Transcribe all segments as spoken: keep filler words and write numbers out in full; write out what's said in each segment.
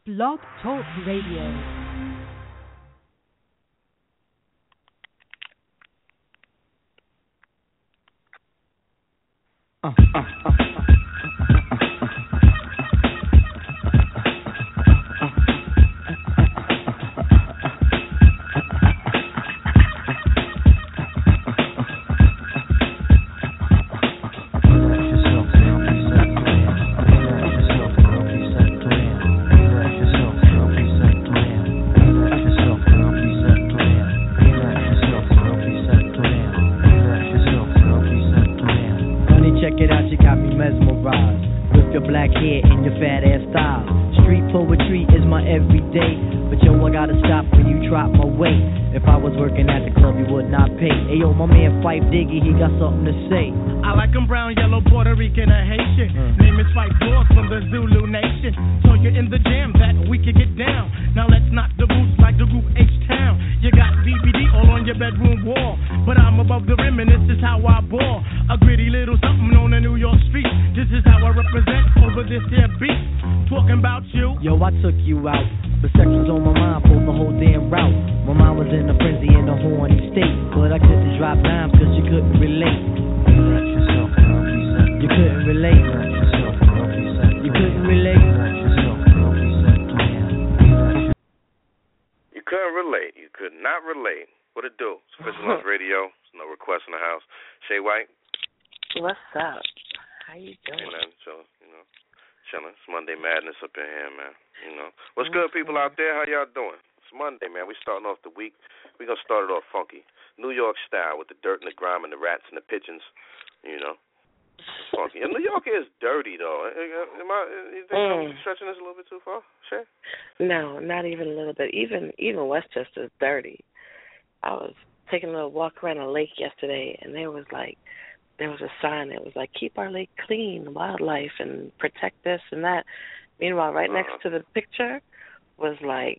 Blog Talk Radio. Uh, uh, uh. Diggy, he got something to say. I like him brown, yellow, Puerto Rican, or Haitian. Mm. Name is Fight Boss from the Zulu Nation. So you're in the jam that we can get down. Now let's knock the boots like the group H-Town. You got B B D all on your bedroom wall. But I'm above the rim and this is how I ball. A gritty little something on the New York street. This is how I represent over this here beat. Talking about you. Yo, I took you out. The sex was on my mind for the whole damn route. My mind was in a frenzy in a horny state. But I couldn't drop dimes cause you couldn't relate. You couldn't relate. You couldn't relate. You couldn't relate. You could not relate. What it do? It's Official Lunch Radio. There's no request in the house. Shay White. What's up? How you doing? Ain't nothing, so, you know, chilling. It's Monday Madness up in here, man. You know. What's good, people out there? How y'all doing? It's Monday, man. We starting off the week. We gonna start it off funky. New York style with the dirt and the grime and the rats and the pigeons, you know. It's funky. And New York is dirty, though. Am I, you think mm. I'm stretching this a little bit too far? Sure? No, not even a little bit. Even even Westchester is dirty. I was taking a little walk around a lake yesterday, and there was like, there was a sign that was like, keep our lake clean, wildlife, and protect this and that. Meanwhile, right uh-huh. next to the picture was like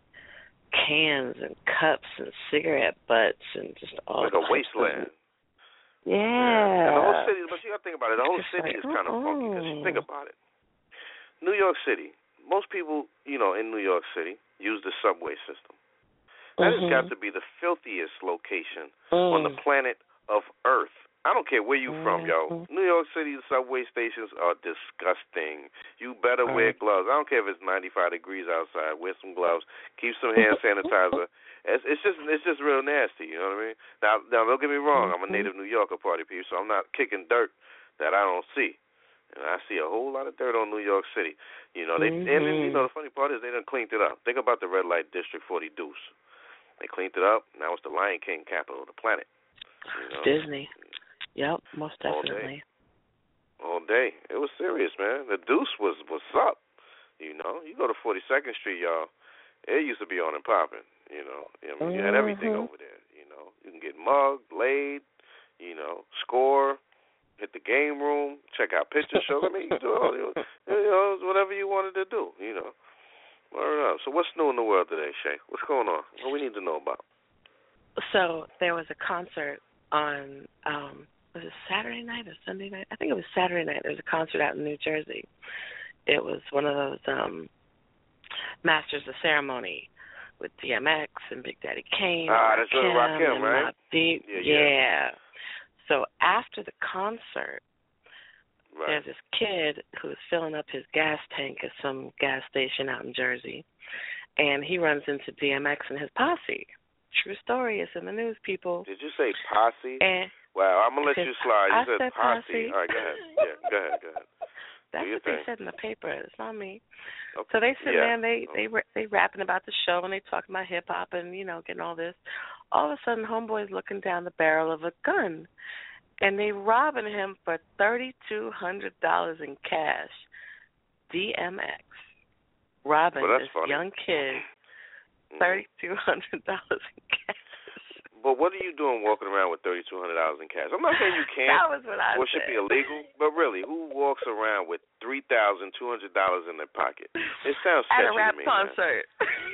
cans and cups and cigarette butts and just all like a wasteland. Of, yeah. yeah. And the whole city, but you got to think about it, the whole city like, is kind of oh. funky because you think about it. New York City, most people, you know, in New York City use the subway system. That mm-hmm. has got to be the filthiest location mm. on the planet of Earth. I don't care where you from, yo. New York City subway stations are disgusting. You better wear gloves. I don't care if it's ninety-five degrees outside. Wear some gloves. Keep some hand sanitizer. It's, it's just it's just real nasty, you know what I mean? Now, now don't get me wrong. I'm a native New Yorker party people, so I'm not kicking dirt that I don't see. And I see a whole lot of dirt on New York City. You know, they mm-hmm. and then, you know the funny part is they done cleaned it up. Think about the red light district forty Deuce. They cleaned it up. Now it's the Lion King capital of the planet. You know? Disney. Yep, most definitely. All day. All day. It was serious, man. The Deuce was what's up. You know, you go to forty-second Street, y'all. It used to be on and popping. You know, I mean, you had everything mm-hmm. over there. You know, you can get mugged, laid. You know, score, hit the game room, check out picture shows. I mean, you do all you know, whatever you wanted to do. You know. Word up. So what's new in the world today, Shay? What's going on? What we need to know about? So there was a concert on. Um, Was it Saturday night or Sunday night? I think it was Saturday night. There was a concert out in New Jersey. It was one of those um, Masters of Ceremony with D M X and Big Daddy Kane. Ah, that's Lil Rakim, right? Mobb Deep. Yeah, yeah. yeah. So after the concert, right. there's this kid who was filling up his gas tank at some gas station out in Jersey, and he runs into D M X and his posse. True story. It's in the news, people. Did you say posse? And Wow, I'm going to let you slide. You I said, said posse. posse. All right, go ahead. Yeah, go ahead, go ahead. That's what thing. they said in the paper. It's not me. Okay. So they sit yeah. there and they, they, they rapping about the show and they talking about hip-hop and, you know, getting all this. All of a sudden, homeboy's looking down the barrel of a gun, and they robbing him for thirty-two hundred dollars in cash. D M X robbing well, this funny. young kid thirty-two hundred dollars in cash. But what are you doing walking around with thirty-two hundred dollars in cash? I'm not saying you can't. That was what I or said. should be illegal. But really, who walks around with three thousand two hundred dollars in their pocket? It sounds sketchy at a rap to me, concert.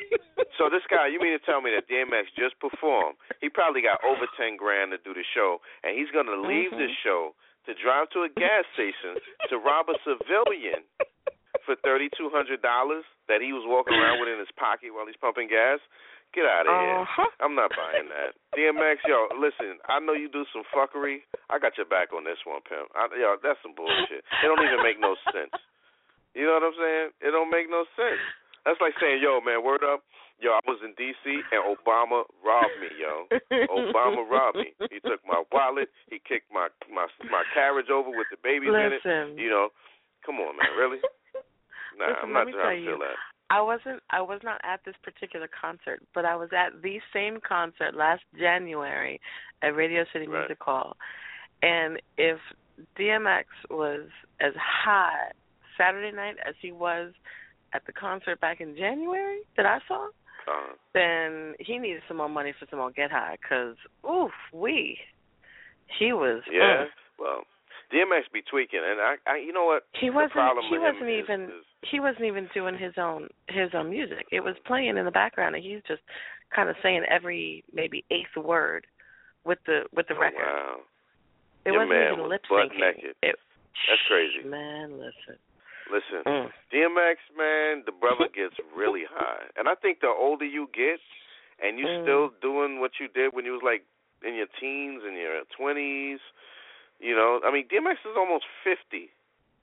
So this guy, you mean to tell me that D M X just performed? He probably got over ten grand to do the show, and he's going to leave mm-hmm. the show to drive to a gas station to rob a civilian for for thirty-two hundred dollars that he was walking around with in his pocket while he's pumping gas. Get out of here. Uh-huh. I'm not buying that. D M X, yo, listen, I know you do some fuckery. I got your back on this one, pimp. I, yo, that's some bullshit. It don't even make no sense. You know what I'm saying? It don't make no sense. That's like saying, yo, man, word up. Yo, I was in D C and Obama robbed me, yo. Obama robbed me. He took my wallet. He kicked my my my carriage over with the babies Listen. in it. You know, come on, man, really? Nah, Listen, I'm not let me trying tell to feel you, that. I wasn't. I was not at this particular concert, but I was at the same concert last January at Radio City Right. Music Hall, and if D M X was as high Saturday night as he was at the concert back in January that I saw, Uh-huh. then he needed some more money for some more Get High, because oof, we, he was. Yeah. Mm. Well, D M X be tweaking, and I, I you know what? He The wasn't. problem He with him wasn't is- even. is- He wasn't even doing his own his own music. It was playing in the background, and he's just kind of saying every maybe eighth word with the with the oh, record. Wow. It Your wasn't man even was lip butt syncing. naked. It, That's crazy. Man, listen. Listen, Mm. D M X, man, the brother gets really high. And I think the older you get and you Mm. still doing what you did when you was like in your teens and your twenties, you know, I mean, D M X is almost fifty.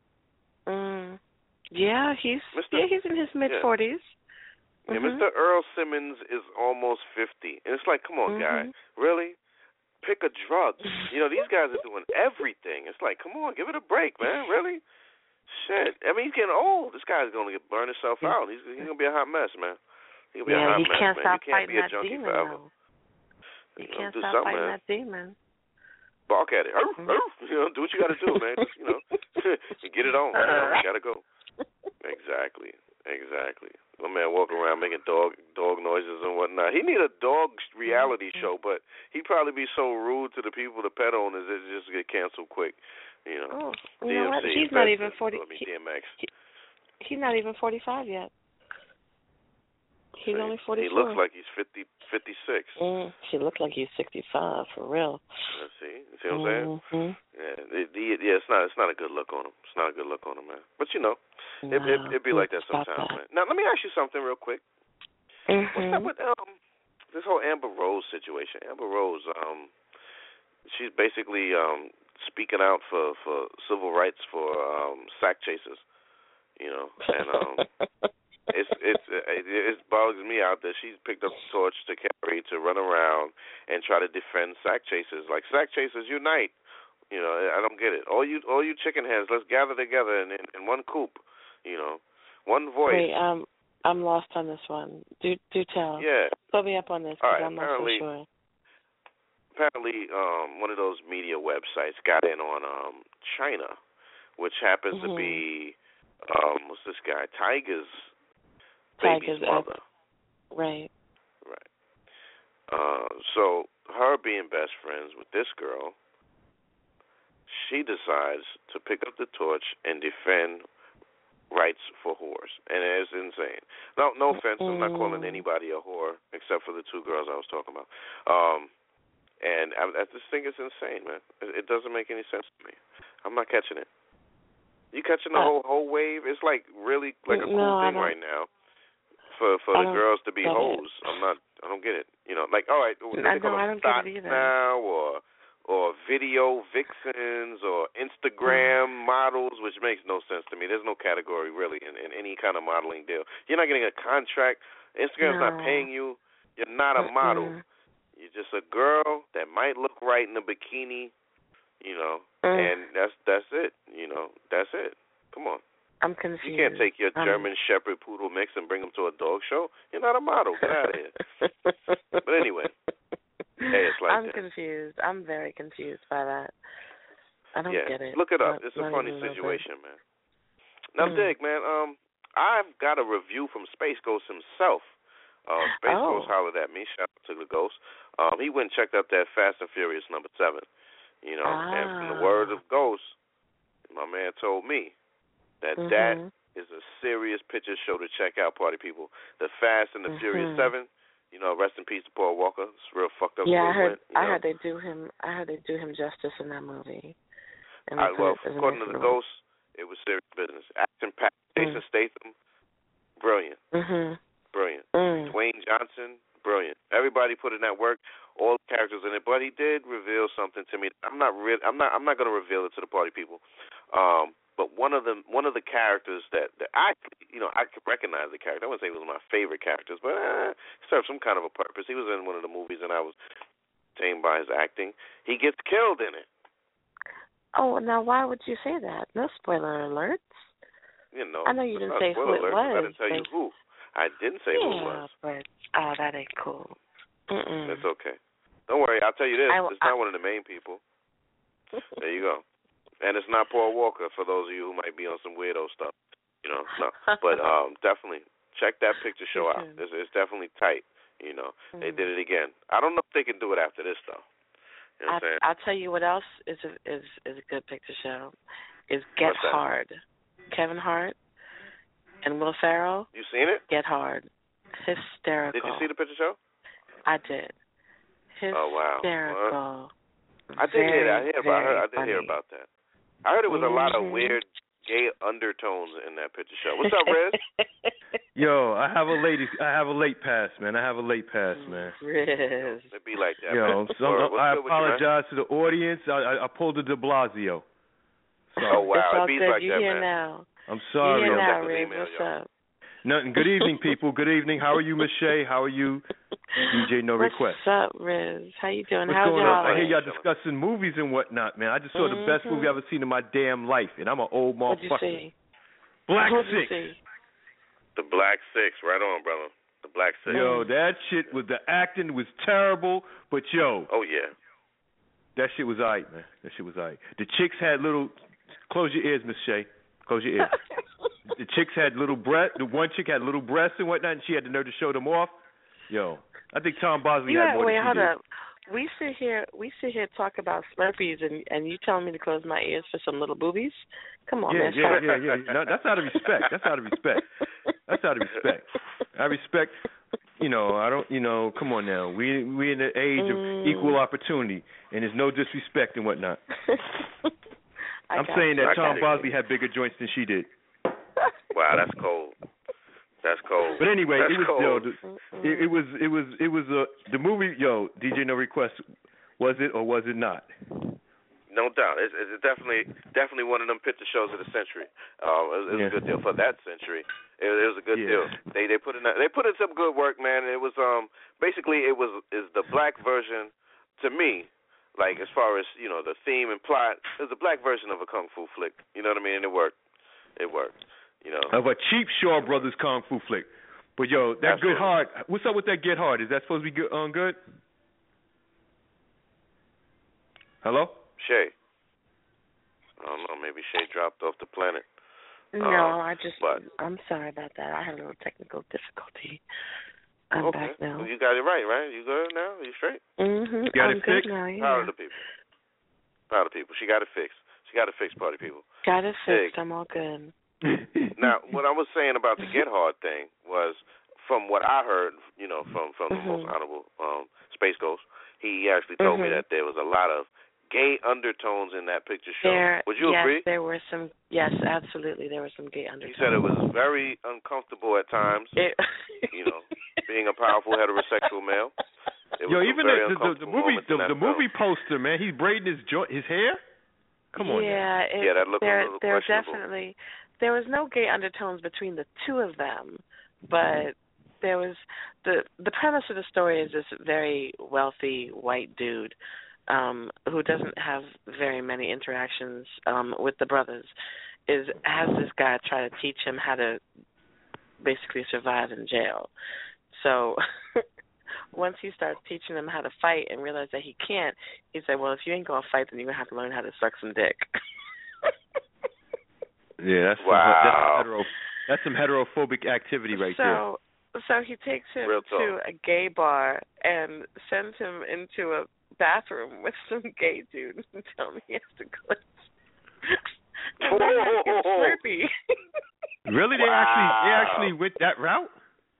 Mm. Yeah, he's Mister yeah he's in his mid forties. Yeah, Mm-hmm. Mister Earl Simmons is almost fifty. And it's like, come on, Mm-hmm. guy, really? Pick a drug. You know, these guys are doing everything. It's like, come on, give it a break, man, really? Shit. I mean, he's getting old. This guy's going to get burn himself out. He's, he's going to be a hot mess, man. He's going to be Yeah, a hot he mess, can't man. stop You can't fighting be a that junkie demon, forever. though. You You know, can't do stop something, fighting man. that demon. Bark at it. Arf, Mhm. arf. You know, do what you got to do, man. Just, you know, get it on. You know, you got to go. Exactly. Exactly. My man walking around making dog dog noises and whatnot. He need a dog reality Mm-hmm. show, but he'd probably be so rude to the people, the pet owners, it just get canceled quick. You know, Oh, you know what? D M C, He's not Pet- even forty. I mean, he- D M X. He's not even forty-five yet. He's See, only forty-four. He looks like he's fifty, fifty-six. Mm, he looked like he's sixty-five for real. Let's see. You see what I'm saying? Mm-hmm. Yeah, it, it, yeah. It's not. It's not a good look on him. It's not a good look on him, man. But you know, it, it, it'd be like that sometimes, man. Now, let me ask you something real quick. Mm-hmm. What's up with um this whole Amber Rose situation? Amber Rose, um, she's basically um speaking out for, for civil rights for um sack chasers, you know, and um it's it's it, it bugs me out that she's picked up the torch to carry to run around and try to defend sack chasers. Like, sack chasers unite. You know, I don't get it. All you all you chicken heads, let's gather together in, in, in one coop. You know, one voice. Wait, um, I'm lost on this one. Do do tell. Yeah. Put me up on this All because right, I'm not so apparently- sure. Apparently, um, one of those media websites got in on um, China, which happens Mhm. to be um, what's this guy? Tiger's Tiger's baby's mother. Right. Right. Uh, so her being best friends with this girl, she decides to pick up the torch and defend rights for whores, and it's insane. No, no offense, I'm not calling Mm. anybody a whore except for the two girls I was talking about. Um, and I, I just think it's insane, man. It, it doesn't make any sense to me. I'm not catching it. You catching the Uh, whole whole wave? It's like really like a cool no, I thing don't- right now for for I the don't girls to be get it. hoes. I'm not. I don't get it. You know, like all right, I they call know, I them don't get it thoughts either. now, or or video vixens, or Instagram Mm. models, which makes no sense to me. There's no category really in, in any kind of modeling deal. You're not getting a contract. Instagram's not No. paying you. You're not a model. Mm-mm. You're just a girl that might look right in a bikini, you know, Mm. and that's that's it. You know, that's it. Come on. I'm confused. You can't take your I'm- German Shepherd Poodle mix and bring them to a dog show. You're not a model. Get out of here. But anyway, hey, it's like I'm that. confused. I'm very confused by that. I don't yeah, get it. look it up. Not- It's a not funny even little bit. situation, man. Now, Mm. dig, man. Um, I've got a review from Space Ghost himself. Uh, Space Oh. Ghost hollered at me. Shout out to the Ghost. Um, he went and checked out that Fast and Furious number seven. You know, and from the Ah. word of Ghost, my man told me that Mhm. that is a serious picture show to check out, party people. The Fast and the Mhm. Furious seven. You know, rest in peace to Paul Walker. It's real fucked up. Yeah, the way I he heard. went, you I know. heard they do him. I heard they do him justice in that movie. And I, they put well, it as a according to nice the little- Ghost, it was serious business. Action packed, Jason Statham, brilliant. Mhm. Brilliant. Mm. Dwayne Johnson, brilliant. Everybody put in that work, all the characters in it, but he did reveal something to me. I'm not re- I'm not I'm not going to reveal it to the party people. Um, but one of the one of the characters that, that I you know, I could recognize the character. I wouldn't say he was my favorite characters, but eh, served some kind of a purpose. He was in one of the movies and I was tamed by his acting. He gets killed in it. Oh, now why would you say that? No spoiler alerts. You know, I know you didn't say who it alert, was. I didn't tell you who. I didn't say yeah, who it was. but oh, that ain't cool. Mm-mm. It's okay. Don't worry. I'll tell you this. I, it's not I, one of the main people. There you go. And it's not Paul Walker. For those of you who might be on some weirdo stuff, you know. No, but um, definitely check that picture show out. It's, it's definitely tight. You know, mm-hmm. They did it again. I don't know if they can do it after this though. You know what I'm saying? I'll tell you what else is a, is is a good picture show. Is Get Hard. Kevin Hart and Will Ferrell. You seen it? Get Hard. Hysterical. Did you see the picture show? I did. Hysterical. Oh wow. Well, I did very, hear that. I, hear about, I, heard, I did funny. hear about that. I heard it was mm-hmm. a lot of weird gay undertones in that picture show. What's up, Riz? Yo, I have a late I have a late pass, man. I have a late pass, man. Riz. It be like that. Yo, man. so What's I good with apologize you, to the audience. I, I, I pulled a De Blasio. Sorry. Oh wow, it's all it beats good. like you that, here man. now. I'm sorry. You here I'm now, definitely Riz. email, What's y'all. up? Nothing. Good evening, people. Good evening. How are you, Miss Shay? How are you, D J No What's Request? What's up, Riz? How you doing? What's How's going your on? I holiday? hear y'all discussing movies and whatnot, man. I just saw mm-hmm. the best movie I've ever seen in my damn life, and I'm an old What'd you motherfucker. see? Black What'd Six. You see? The Black Six, right on, brother. The Black Six. Yo, that shit was the acting was terrible, but yo. Oh yeah. That shit was alright, man. That shit was alright. The chicks had little. Close your ears, Miss Shay. Close your ears. The chicks had little breast. The one chick had little breasts and whatnot, and she had the nerve to show them off. Yo, I think Tom Bosley you had had, more wait, than she hold did. up. We sit here, we sit here talk about Slurpees, and and you telling me to close my ears for some little boobies? Come on, yeah, man. yeah, yeah, yeah, yeah. No, that's out of respect. That's out of respect. That's out of respect. I respect. You know, I don't. You know, come on now. We we in the age of mm. equal opportunity, and there's no disrespect and whatnot. I'm saying you. that Tom Bosley had bigger joints than she did. Wow, that's cold. That's cold. But anyway, that's it was cold. yo, the, it, it was it was it was uh, the movie. Yo, D J No Request. Was it or was it not? No doubt, it's, it's definitely definitely one of them picture shows of the century. Uh, it, it was yeah. a good deal for that century. It, it was a good yeah. deal. They they put in they put in some good work, man. It was um basically it was is the black version to me. Like as far as you know, the theme and plot, it was a black version of a kung fu flick. You know what I mean? And it worked. It worked. You know, of a cheap Shaw Brothers kung fu flick. But yo, that Absolutely. Get Hard. What's up with that Get Hard? Is that supposed to be good? On good? Hello? Shay. I don't know. Maybe Shay dropped off the planet. No, um, I just. But, I'm sorry about that. I had a little technical difficulty. I'm okay. back now. Well, you got it right, right? You good now? You straight? Mhm. Got I'm it good fixed? now. Yeah. Proud of the people. Proud of people. She got it fixed. She got it fixed, party people. Got it fixed. Dig. I'm all good. Now, what I was saying about the Get Hard thing was, from what I heard, you know, from from mm-hmm. the most honorable um, Space Ghost, he actually told mm-hmm. me that there was a lot of gay undertones in that picture show. There, Would you yes, agree? there were some. Yes, absolutely, there were some gay undertones. He said it was very uncomfortable at times. It, you know, being a powerful heterosexual male. It Yo, was even very the, the, the movie, the, the movie poster, man, he's braiding his jo- his hair. Come on, yeah, it, yeah, that looked there, a little there questionable. definitely there was no gay undertones between the two of them, but there was the the premise of the story is this very wealthy white dude um, who doesn't have very many interactions um, with the brothers. Is has this guy try to teach him how to basically survive in jail. So once he starts teaching him how to fight and realize that he can't, he said, well, if you ain't going to fight, then you're going to have to learn how to suck some dick. Yeah, that's wow. some, that's, hetero, that's some heterophobic activity right so, there. So he takes him to a gay bar and sends him into a bathroom with some gay dude and tell him he has to glitch. And then he gets Slurpee. Really? They wow. actually they actually went that route?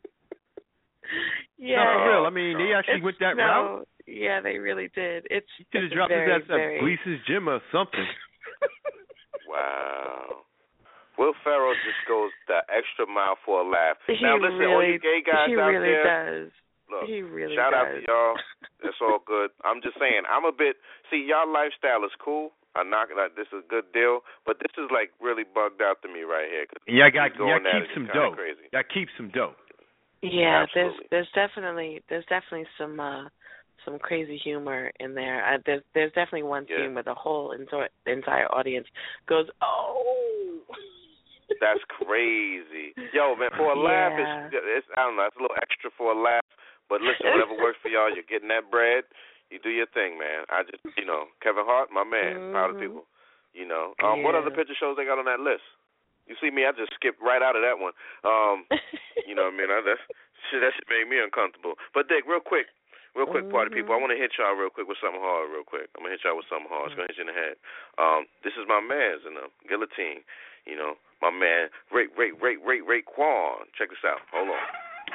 Yeah. No, for real. I mean, they actually went that no, route? Yeah, they really did. It's He could have it's dropped very, his ass very... at Gleason's gym or something. Wow. Will Ferrell just goes the extra mile for a laugh. He now listen, really, all you gay guys he out really there, does. look, he really shout does. out to y'all. That's all good. I'm just saying, I'm a bit. See, y'all lifestyle is cool. I'm not gonna. This is a good deal, but this is like really bugged out to me right here. Yeah, I got. Yeah, keep some dough. Crazy. Yeah, keep some dough. Yeah, Absolutely. there's there's definitely there's definitely some uh, some crazy humor in there. Uh, there's there's definitely one yeah. scene where the whole entire entire audience goes, oh. That's crazy. Yo, man, for a laugh, yeah. it's, it's I don't know, it's a little extra for a laugh. But listen, whatever works for y'all, you're getting that bread. You do your thing, man. I just, you know, Kevin Hart, my man, mm-hmm. proud of people. You know, um, yeah. what other picture shows they got on that list? You see me, I just skipped right out of that one. Um, you know what I mean? I, that's, shit, that shit made me uncomfortable. But Dick, real quick, real quick, party mm-hmm. people, I want to hit y'all real quick with something hard, real quick. I'm gonna hit y'all with something hard. It's gonna hit you in the head. Um, this is my man's in the guillotine. You know, my man, Ray, Ray, Ray, Ray, Raekwon. Check this out. Hold on.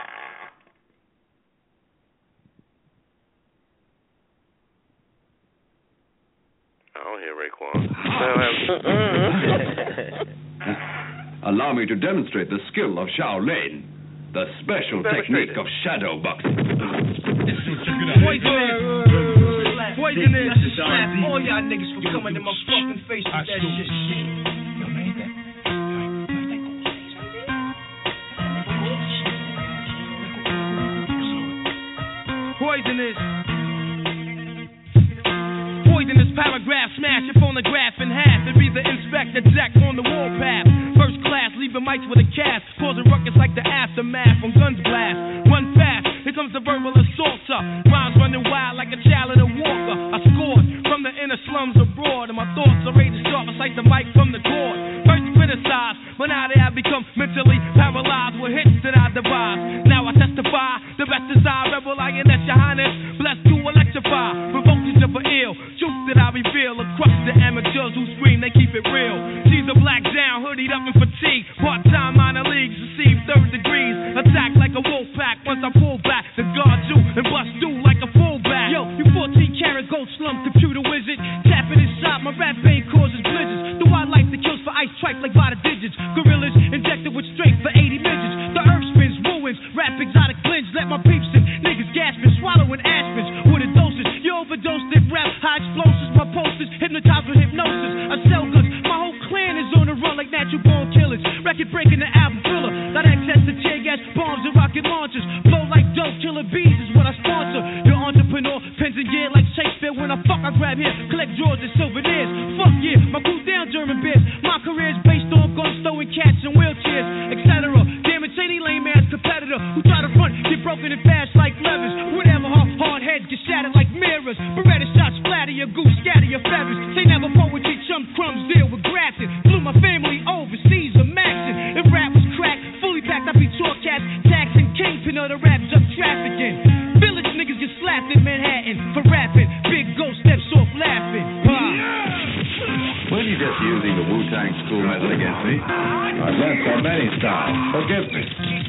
I don't hear Raekwon. Allow me to demonstrate the skill of Shaolin, the special technique of shadow boxing. Poisonous, poisonous, slap all y'all niggas for coming in my fucking face with that shit. Poisonous. Poisonous paragraph, smash your phonograph in half and be the Inspector Jack on the warpath. First class, leaving mics with a cast, causing ruckus like the aftermath from guns blast. Run fast, here comes the verbal assaulter. Rhymes running wild like a child in a walker. I scored from the inner slums abroad, and my thoughts are ready to sharp like the mic from the cord. First criticized, but now they have become mentally paralyzed with hits that I devise. Now I testify, the best is I, rebel lion at your highness, blessed to electrify, provoke you to for ill. Truth that I reveal, or crush the amateurs who scream, they keep it real. She's a black down, hoodied up in fatigue, part-time minor leagues, receive third degrees, attack like a wolf pack. Once I pull back, to guard you and bust through like a fullback. Yo, you fourteen karat gold slum computer wizard, tapping inside my rap vein causes blizzards. Do I like the kills for ice tripe like by the digits? Gorillas injected with strength for eighty midgets. The earth spins, ruins, rap exotic blends. Let my peeps in, niggas gasping, swallowing aspirins with a dosage. You overdosed it, rap, high explosives, my posters, hypnotized with hypnosis. I sell goods, my whole clan is on the run like natural born killers. Record breaking the album filler, got access to tear gas, bombs and rocket launchers. Blow like dope, killer bees is what I sponsor. Your entrepreneur, pens and gear like Shakespeare. When I fuck, I grab here, collect drawers and souvenirs. Fuck yeah, my crew down German beers. My career is based on guns, throwing cats in wheelchairs, et cetera. Damn it, shady lame ass competitor who try to front, get broken and fast like levers. Whatever, hard, hard heads get shattered like mirrors. Beretta shots flatter your goose, scatter your feathers. Say never poetry, chum crumbs, deal with grafting. Flew my family overseas, a maxing. If rap was cracked, fully packed, I'd be tour cats, taxing, kingpin of the rap, drug trafficking. Village niggas get slapped in Manhattan for rapping. Big ghost steps off laughing. Well, you're just using the Wu-Tang school method against me. I've learned so many styles. Forgive me.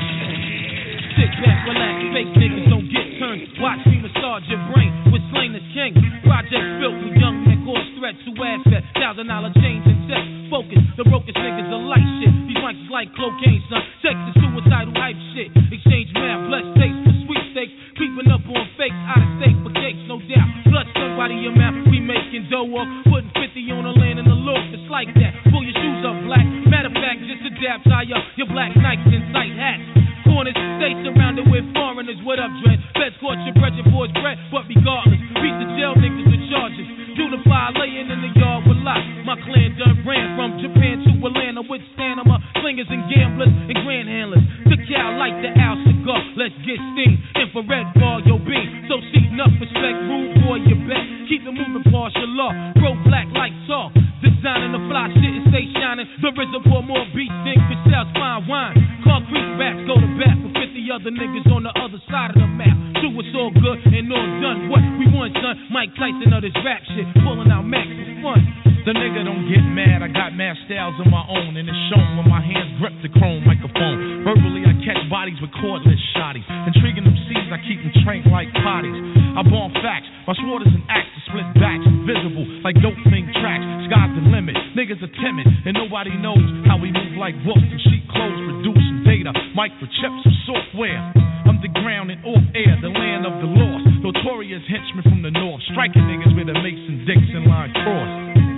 Sit back, relax, fake niggas don't get turned. Watch me massage your brain with Slain the King. Project built with young men cause threats who ass that thousand dollar chains and sex. Focus, the brokest niggas are light shit. These mics is like cocaine, son. Sex is suicidal hype shit. Exchange math, blessed taste for sweepstakes. Creeping up on fakes, out of state for cakes, no doubt. Blood somebody your mouth, we making dough up. Putting fifty on the land in the look, it's like that. Pull your shoes up, black. Matter of fact, just adapt, tie up your black Nikes and tight hats. Corners, stay surrounded with foreigners. What up, Dread? Feds caught your bread, your boy's bread. But regardless, beat the jail niggas with charges. Do the fire laying in the yard with lots. My clan done ran from Japan to Atlanta with stamina, slingers and gamblers and grand handlers. The cow like the owl cigar. Let's get steam. Infrared bar, yo beam. So seek enough respect, rude boy, you bet. Keep it moving, partial law. Bro, black like talk. Designing the fly shit and stay shining. The RZA pour more beats than Cristal's fine wine. Concrete raps go to bat for fifty other niggas on the other side of the map. Do it's all good and all done. What we want, son? Mike Tyson of this rap shit. Pulling out Max for fun. The nigga don't get mad. I got mad styles of my own, and it's shown when my hands grip the chrome microphone. Verbally, I catch bodies with cordless shotties. Intriguing them seeds, I keep them trained like potties. I born facts, my sword is an axe to split backs. Visible like dope thing tracks. Sky's the limit, niggas are timid, and nobody knows how we move like wolves through sheet clothes, producing data, microchips and software. Underground and off air, the land of the lost. Notorious henchmen from the north, striking niggas with a Mason-Dixon line cross.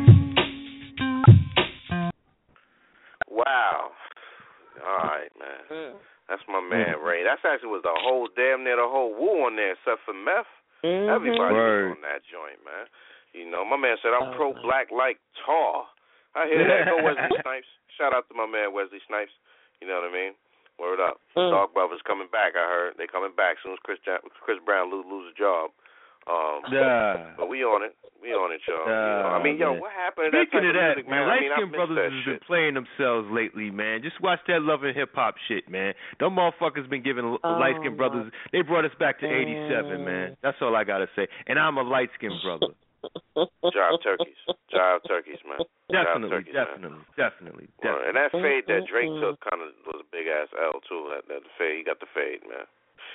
Wow. All right, man. That's my man, Ray. That's actually was the whole, damn near the whole woo on there, except for Meth. Mm-hmm. Everybody Word. was on that joint, man. You know, my man said, I'm oh, pro-black like Tar. I hear that. Go Wesley Snipes. Shout out to my man Wesley Snipes. You know what I mean? Word up. Mm. Dog Brothers coming back, I heard. They coming back as soon as Chris, Chris Brown lose, lose a job. Um, yeah. But we on it. We on it, y'all. Yeah, you know, I mean, yo, man. what happened to Speaking that of that, music, man, man? Light I mean, Skin Brothers has shit. been playing themselves lately, man. Just watch that Love and Hip Hop shit, man. Them motherfuckers been giving oh, Light Skin Brothers. They brought us back to eighty-seven, man. That's all I gotta say. And I'm a light skin brother. Jive turkeys, jive turkeys, man. Definitely, turkeys, definitely, man. definitely, definitely. Well, and that fade that Drake took kind of was a big ass L too. That, that fade, he got the fade, man.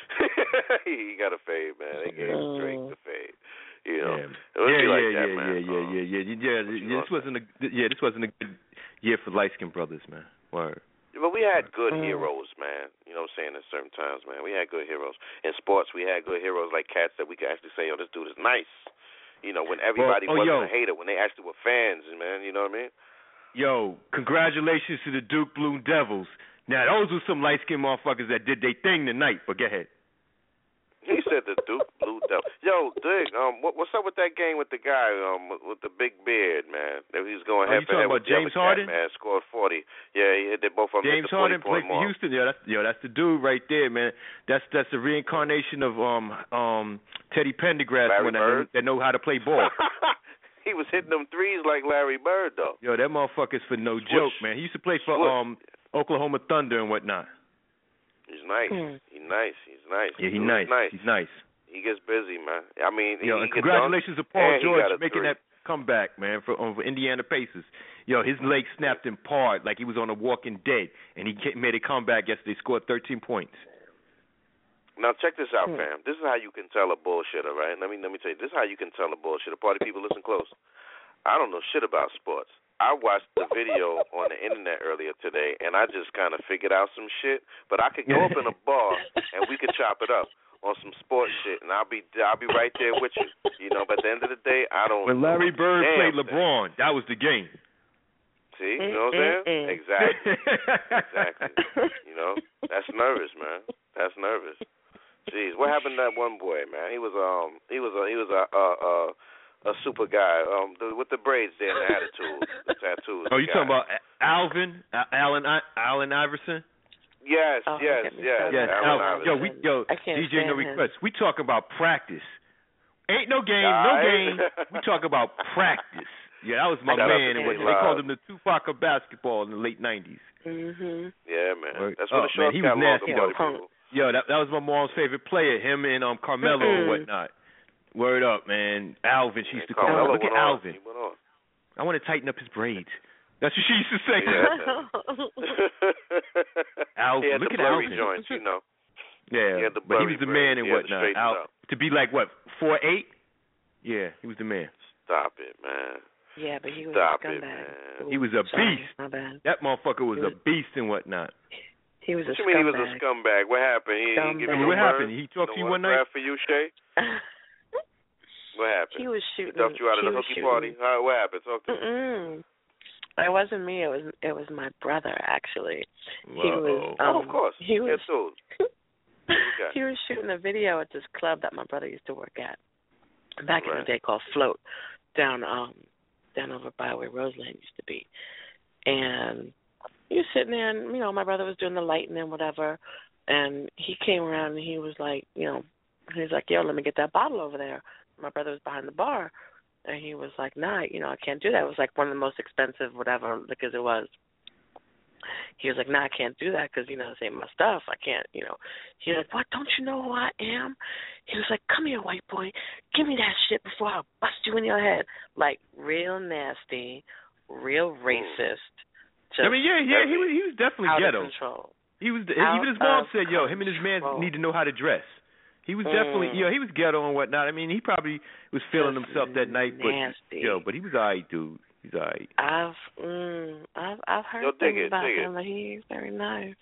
he got a fade, man. They gave Drake the fade. You know, yeah, it would yeah, be like yeah, that, yeah, man. yeah, yeah, yeah, yeah, yeah, yeah, yeah. This wasn't a yeah, this wasn't a good year for light skin brothers, man. Word. But we had good mm. heroes, man. You know what I'm saying? At certain times, man, we had good heroes. In sports, we had good heroes like cats that we could actually say, "Yo, this dude is nice." You know, when everybody well, oh, wasn't yo. a hater, when they actually were fans, man. You know what I mean? Yo, congratulations to the Duke Blue Devils. Now, those were some light skinned motherfuckers that did their thing tonight. But go ahead. He said the Duke Blue Devils. Yo, Dig, um, what, what's up with that game with the guy um with, with the big beard, man? That he was going oh, head for head with James Harden? Cat, man, scored forty. Yeah, he hit they both of them. James Harden played for Houston. Yo, that's yo, that's the dude right there, man. That's that's the reincarnation of um um Teddy Pendergrass when that, that know how to play ball. He was hitting them threes like Larry Bird, though. Yo, that motherfucker's for no Swoosh. joke, man. He used to play for Swoosh. um Oklahoma Thunder and whatnot. He's nice. Mm. He's nice. He's nice. Yeah, he's nice. nice. He's nice. He gets busy, man. I mean, yo, he, and he congratulations to Paul George making three. that comeback, man, for, um, for Indiana Pacers. Yo, his leg snapped in part like he was on a Walking Dead, and he made a comeback yesterday. Scored thirteen points. Now check this out, fam. This is how you can tell a bullshitter, right? Let me let me tell you. This is how you can tell a bullshitter. Party people, listen close. I don't know shit about sports. I watched the video on the internet earlier today, and I just kind of figured out some shit. But I could go up in a bar, and we could chop it up on some sports shit, and I'll be I'll be right there with you. You know, but at the end of the day, I don't. When Larry Bird played thing. LeBron, that was the game. See, you know what I'm saying? Exactly, exactly. You know, that's nervous, man. That's nervous. Jeez, what happened to that one boy, man? He was um he was a he was a a a, a super guy um the, with the braids there and the attitude, the tattoos. Oh, you guy. talking about Alvin Allen Allen Iverson? Yes, oh, yes, yes. yes. Al, yo, we, yo, D J No Request. We talk about practice. Ain't no game, no game. We talk about practice. Yeah, that was my Shout man. And what, they called him the Tupac of basketball in the late nineties. Mhm. Yeah, man. That's oh, when the shorts man, he got was nasty, longer, though. Yo, that that was my mom's favorite player. Him and um Carmelo mm-hmm. and whatnot. Word up, man. Alvin, she used to call him. Look at on. Alvin. I want to tighten up his braids. That's what she used to say. Yeah, Alvin, he had look the at blurry Alvin. joints, you know. Yeah, he had the but he was the man braids. and whatnot. Al, to be like what four eight? Yeah, he was the man. Stop it, man. Yeah, but he was Stop a scumbag. It, man. He was a Sorry, beast. my bad. That motherfucker was, was a beast and whatnot. He was what a you scumbag. mean he was a scumbag? What happened? He, he give you what a happened? bird? He talked no to you one night? for you, Shay? What happened? He was shooting. He dumped you out of the hooky shooting. party? Huh, what happened? Talk to Mm-mm. It wasn't me. It was it was my brother actually. Whoa. He was. Um, oh, of course. He was. Okay. He was shooting a video at this club that my brother used to work at back right. in the day called Float, down um down over by where Roseland used to be, and he was sitting there, and you know my brother was doing the lighting and whatever, and he came around and he was like, you know, he was like, yo, let me get that bottle over there. My brother was behind the bar, and he was like, nah, you know, I can't do that. It was like one of the most expensive whatever liquors it was. He was like, nah, I can't do that because, you know, this ain't my stuff. I can't, you know. He was like, what, don't you know who I am? He was like, come here, white boy. Give me that shit before I bust you in your head. Like, real nasty, real racist. I mean, yeah, yeah, he was, he was definitely out ghetto. Of control. He was. Out even his mom of said, "Yo, him and his man control. need to know how to dress." He was Mm. definitely, yo, he was ghetto and whatnot. I mean, he probably was feeling Just himself that night, but nasty. yo, but he was alright, dude. He's alright. I've mm, I've I've heard Yo, dig things it, about dig him, it. but he's very nice.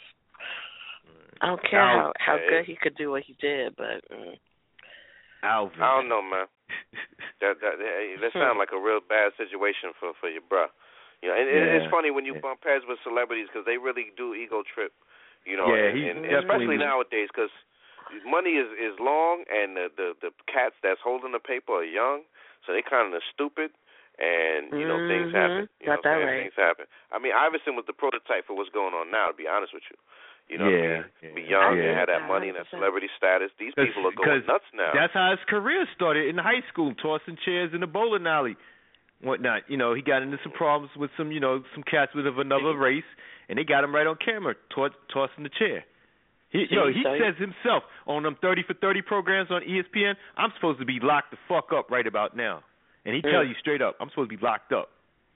I don't care Al- how how hey. good he could do what he did, but mm. Alvin. I don't know, man. that that that sounds like a real bad situation for for your bruh. You know, and, and Yeah, it's funny when you yeah. bump heads with celebrities because they really do ego trip. You know, Yeah, and, he's and definitely- especially nowadays because money is is long and the, the the cats that's holding the paper are young, so they kind of stupid. And, you know, things Mhm. happen. You Got know what I'm that saying? right. Things happen. I mean, Iverson was the prototype for what's going on now, to be honest with you. You know Yeah, what I mean? yeah, Be young yeah. and have that Yeah, money and that one hundred percent. celebrity status. These people are going nuts now. That's how his career started in high school, tossing chairs in the bowling alley, whatnot. You know, he got into some problems with some, you know, some cats with of another race, and they got him right on camera, toss, tossing the chair. He, yo, he so he- says himself on them thirty for thirty programs on E S P N, I'm supposed to be locked the fuck up right about now. And he tell Mm. you straight up, I'm supposed to be locked up.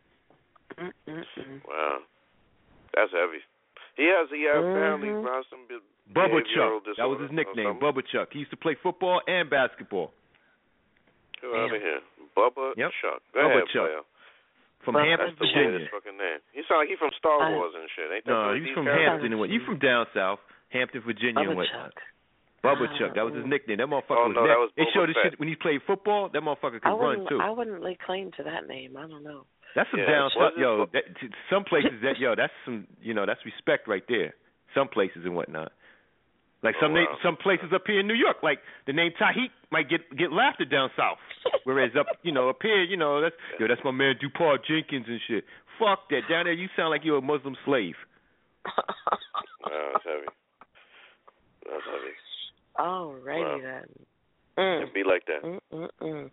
Mm-mm-mm. Wow. That's heavy. He has, he has apparently Mhm. around some be- Bubba behavioral Chuck. That was disorder his or nickname, something. Bubba Chuck. He used to play football and basketball. Go over here. Bubba Yep. Chuck. Go Bubba ahead, Chuck. player. From Bubba Hampton, That's the Virginia. weirdest fucking name. He sound like he from Star I- Wars and shit. Ain't that No, what he's Steve from Carell? Hampton and what? You from down south, Hampton, Virginia and Bubba whatnot. Chuck. Bubba Ah, Chuck. That was his nickname. That motherfucker Oh, was no, neck. that was They Boba showed this Fett. shit when he played football. That motherfucker could I run wouldn't too. I wouldn't lay claim to that name. I don't know. That's some Yeah, down was south, it yo. fo- That, t- some places that yo, that's some, you know, that's respect right there. Some places and whatnot. Like some Oh, na- wow. some places up here in New York, like the name Tahit might get get laughed at down south. Whereas up, you know, up here, you know, that's yo, that's my man DuPont Jenkins and shit. Fuck that. Down there, you sound like you're a Muslim slave. Wow, that's heavy. That's heavy. Alrighty Wow. then. Mm. It be like that. Mm-mm-mm.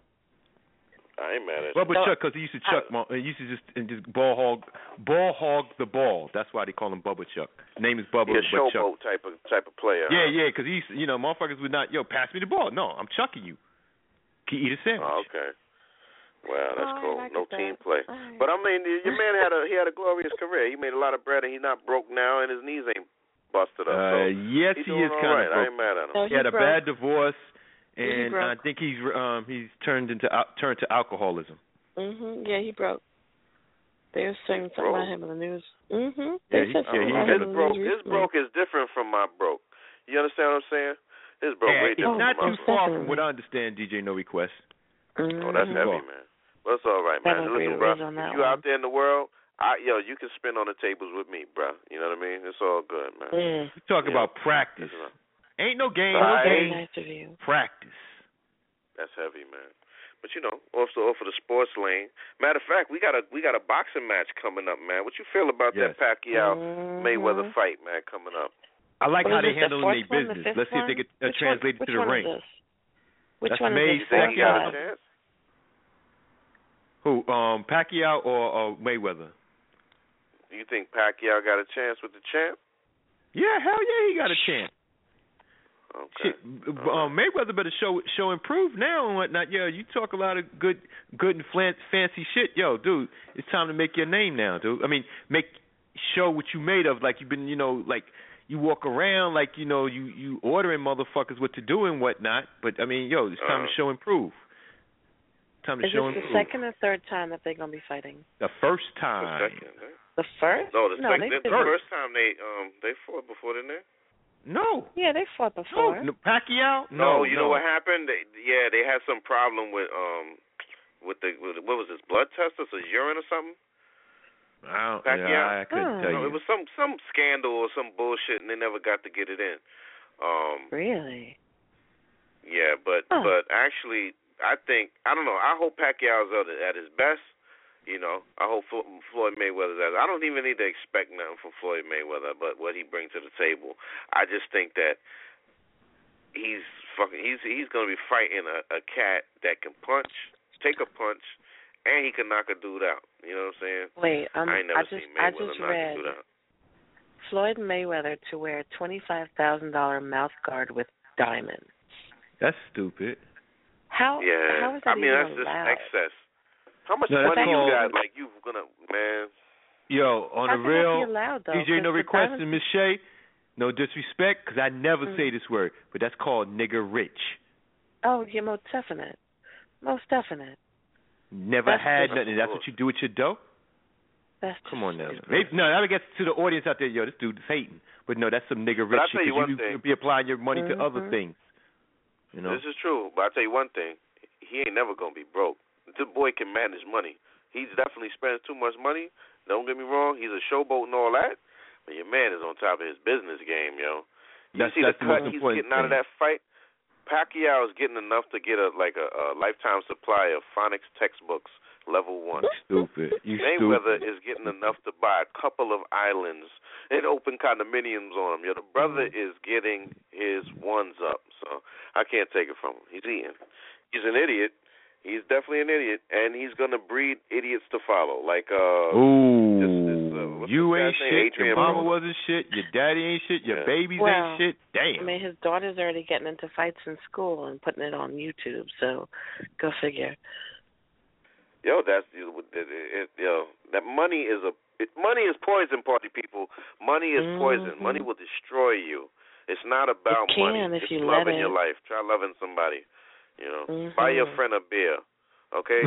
I ain't mad at you. Bubba So- Chuck, because he used to chuck, mo- he used to just and just ball hog, ball hog the ball. That's why they call him Bubba Chuck. His name is Bubba He a but Chuck. showboat type of type of player. Yeah, huh? yeah, because he, used to- you know, motherfuckers would not, yo, pass me the ball. No, I'm chucking you. Can you eat a sandwich? Oh, okay. Wow, that's Oh, I cool. like No that. team play. All right. But I mean, your man had a he had a glorious career. He made a lot of bread, and he's not broke now, and his knees ain't busted up. Uh, so yes, he's he doing is all kind right. of I broke. ain't mad at him. So He had a broke. bad divorce, He and I broke. think he's um he's turned into al- turned to alcoholism. Mhm. Yeah, he broke. They were saying something about him in the news. Mhm. They Yeah, he- said yeah, something he about had him His in the broke, news his recently. broke is different from my broke. You understand what I'm saying? His broke Yeah, way it's different not from too my broke. far from Definitely. what I understand, D J No Request. Mhm. Oh, that's heavy, Cool. man. But it's all right, I man. don't agree Listen, with bro, on that if you one. out there in the world, I yo, you can spin on the tables with me, bro. You know what I mean? It's all good, man. Mm. We talk Yeah. about practice. Listen, Ain't no game, All no right. Very game. nice of you. Practice. That's heavy, man. But you know, also off of the sports lane. Matter of fact, we got a we got a boxing match coming up, man. What you feel about Yes. that Pacquiao Mhm. Mayweather fight, man, coming up? I like What how is they this, the handling fourth their one, the business. fifth Let's see if they one? get uh, Which translated one, to the which one ring. Is this? Which That's one May is You this? think second. he got a Fourth one? chance? Who? Um, Pacquiao or, or Mayweather? You think Pacquiao got a chance with the champ? Yeah, hell yeah, he got a chance. Okay. Shit, um, Mayweather better show show improve now and whatnot. Yo, you talk a lot of good, good and flan- fancy shit. Yo, dude, it's time to make your name now, dude. I mean, make show what you made of. Like you've been, you know, like you walk around like you know you you ordering motherfuckers what to do and whatnot. But I mean, yo, it's time Uh, to show improve. Time to Is show this the improve. second or third time that they're gonna be fighting? The first The time. second, right? The first? No, the no, second. they The did- first time they um they fought before, didn't they? No. Yeah, they fought No, before. no, Pacquiao? No, No, you no. know what happened? They, yeah, they had some problem with um with the with, what was this blood test or some urine or something? I, don't, Pacquiao? yeah, I couldn't Oh. tell No, you. it was some some scandal or some bullshit, and they never got to get it in. Um, Really? yeah, but Huh. but actually, I think I don't know. I hope Pacquiao's at, at his best. You know, I hope Flo- Floyd Mayweather's at. I don't even need to expect nothing from Floyd Mayweather, but what he brings to the table. I just think that he's fucking. He's he's gonna be fighting a, a cat that can punch, take a punch, and he can knock a dude out. You know what I'm saying? Wait, um, I ain't never I just seen I Mayweather just knock a read dude out. Floyd Mayweather to wear twenty-five thousand dollar mouth guard with diamonds. That's stupid. How? Yeah, How is that I mean even that's just allowed? excess. How much No, that's money you called- got? Like you gonna man? Yo, on How the can that be real, allowed, though? D J No 'Cause the Request diamonds- and Miss Shay, No disrespect, because I never mm. say this word, but that's called nigger rich. Oh, yeah, most definite. Most definite. Never that's had nothing. That's what you do with your dough? That's Come on now. Maybe, no, that gets to the audience out there, yo, this dude is hating. But no, that's some nigger rich shit, because you, you be applying your money mm-hmm. to other things. You know? This is true, but I'll tell you one thing. He ain't never going to be broke. The boy can manage money. He definitely spends too much money. Don't get me wrong. He's a showboat and all that. But your man is on top of his business game, yo. You that's, see that's the cut he's getting out of that fight? Pacquiao is getting enough to get a like a, a lifetime supply of phonics textbooks, level one. Stupid. You Mayweather stupid. is getting enough to buy a couple of islands and open condominiums on them. Yo, the brother is getting his ones up. So I can't take it from him. He's eating. He's an idiot. He's definitely an idiot, and he's going to breed idiots to follow. Like, uh, Ooh, this, this, uh, you ain't shit, Adrian your mama Broner. wasn't shit, your daddy ain't shit, your yeah. babies well, ain't shit. Damn. I mean, his daughter's already getting into fights in school and putting it on YouTube, so go figure. Yo, that's, it, it, it, yo, that money is a, it, money is poison, party people. Money is poison. Mm-hmm. Money will destroy you. It's not about it can money. If it's you loving let it. your life. Try loving somebody. You know, mm-hmm. buy your friend a beer, okay?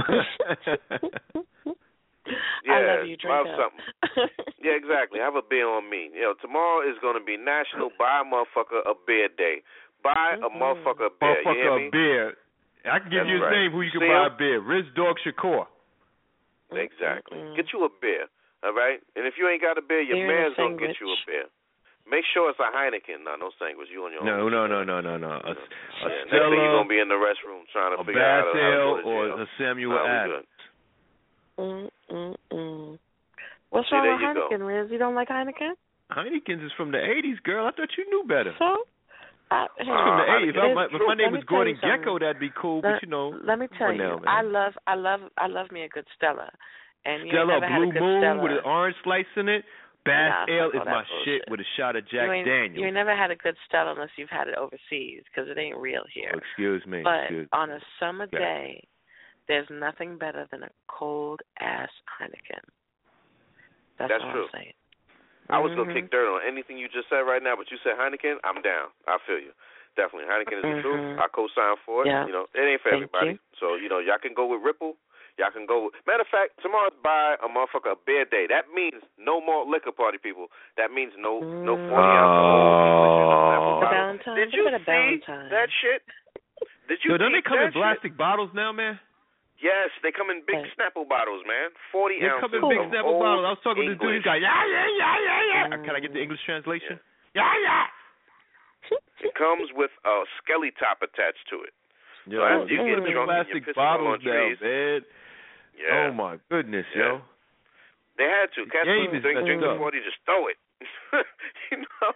yeah, I love you. Drink love up. something. Yeah, exactly. Have a beer on me. You know, tomorrow is going to be National Buy a Motherfucker a Beer Day. Buy mm-hmm. a motherfucker a beer. Motherfucker you hear a me? beer. I can give That's you his right. name who you can See buy him? a beer. Riz Dog Shakur. Exactly. Mm-hmm. Get you a beer, all right? And if you ain't got a beer, your Beer man's going to get you a beer. Make sure it's a Heineken. No, no sandwich. You on your no, own. No, no, no, no, no, no. A, yeah. a yeah. Stella, Next thing you're going to be in the restroom trying to a figure out how to, how to go to or jail. a Samuel no, Adams. Mm, mm, mm. What's See, wrong there with you Heineken, go. Riz? You don't like Heineken? Heineken's is from the eighties, girl. I thought you knew better. So? I, hey, It's from the eighties. If, I, my, if my name Let was me tell Gordon you something. Gekko, that'd be cool. Let, but you know, let me tell you, now, I love, I love, I love me a good Stella. And you Stella never had a Blue good Moon Stella. with an orange slice in it. Bass Nah, Ale is fuck all my that shit bullshit. with a shot of Jack you ain't, Daniels. You ain't never had a good Stella unless you've had it overseas, because it ain't real here. Oh, excuse me. But excuse on a summer yeah. day, there's nothing better than a cold ass Heineken. That's, That's all true. I'm saying. I was mm-hmm. going to kick dirt on anything you just said right now, but you said Heineken, I'm down. I feel you. Definitely. Heineken is the mm-hmm. truth. I co-sign for it. Yeah. You know, it ain't for Thank everybody. You. So, you know, y'all can go with Ripple. Y'all can go with... Matter of fact, tomorrow's buy a motherfucker a beer day. That means no more liquor, party people. That means no mm-hmm. no forty ounce of old The Valentine. Did you see Valentine. that shit? Did you Yo, don't they come in shit? plastic bottles now, man? Yes, they come in big Right. Snapple bottles, man. Forty They ounces. come in big of Snapple old bottles. I was talking English. to this dude. He's like, yeah, yeah, yeah, yeah, yeah. Can I get the English translation? Yeah, yeah. It comes with a skelly top attached to it. Yo, So as you get come in drunk and plastic you're pissing on bottles now, trees. man. Yeah. Oh my goodness, Yeah. yo. They had to. Cats game wouldn't is drink, messed drink up. before they just throw it. You know?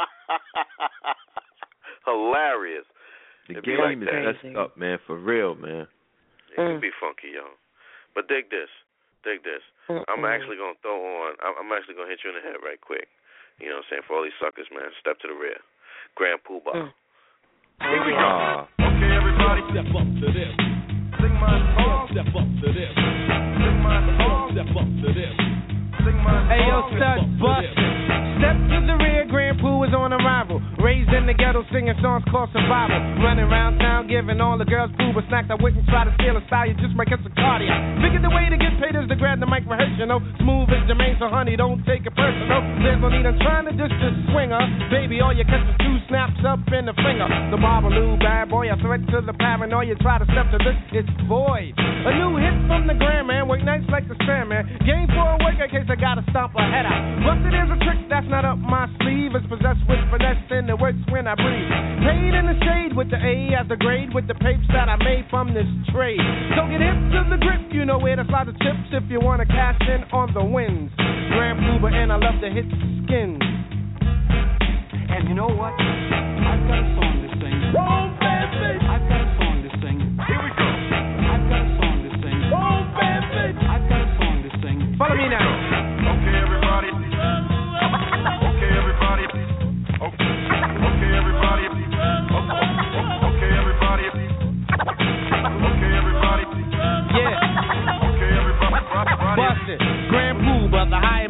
Hilarious. The It'd be game like is that. messed up, man. For real, man. It could be funky, yo. But dig this. Dig this. Mm-mm. I'm actually going to throw on, I'm I'm actually going to hit you in the head right quick. You know what I'm saying? For all these suckers, man. Step to the rear. Grand Poobah. Mm. Here we go. Okay, everybody, step up to this. Sing my song. Step up to this. Sing my song. Step up to this. Sing my song. Hey, yo, stud, bust. Step to the rear, Grand Poo is on arrival. Raised in the ghetto, singing songs called survival. Running around town, giving all the girls Pooba snacks. I wouldn't try to steal a style, you just might catch a cardiac. Figured the way to get paid is to grab the mic rehearse, you know. Smooth as Jermaine, so honey, don't take it personal. There's no need in trying to diss the swinger. Baby, all you catch is two snaps up in the finger. The Babalu, bad boy, a threat to the paranoia. Try to step to this, it's void. A new hit from the Grand Man, work nice like the Sandman. Game for a work in case I gotta stomp her head out. Busted is a trick that's not up my sleeve. It's possessed with finesse and it works when I breathe. Paid in the shade with the A as the grade with the papes that I made from this trade. So get hip to the grip, you know where to slide the chips if you wanna cash in on the wins. Grand Pooba and I love to hit skins. And you know what? I've got a song to sing. Roll, baby! I've got a song to sing. Here we go. I've got a song to sing. Roll, baby! I've got a song to sing. Follow me now. Okay, everybody. Okay, everybody. Okay, okay, everybody. Okay, okay, everybody. Okay, everybody. Yeah. Okay, everybody. Bust it. Grand Pooba, the high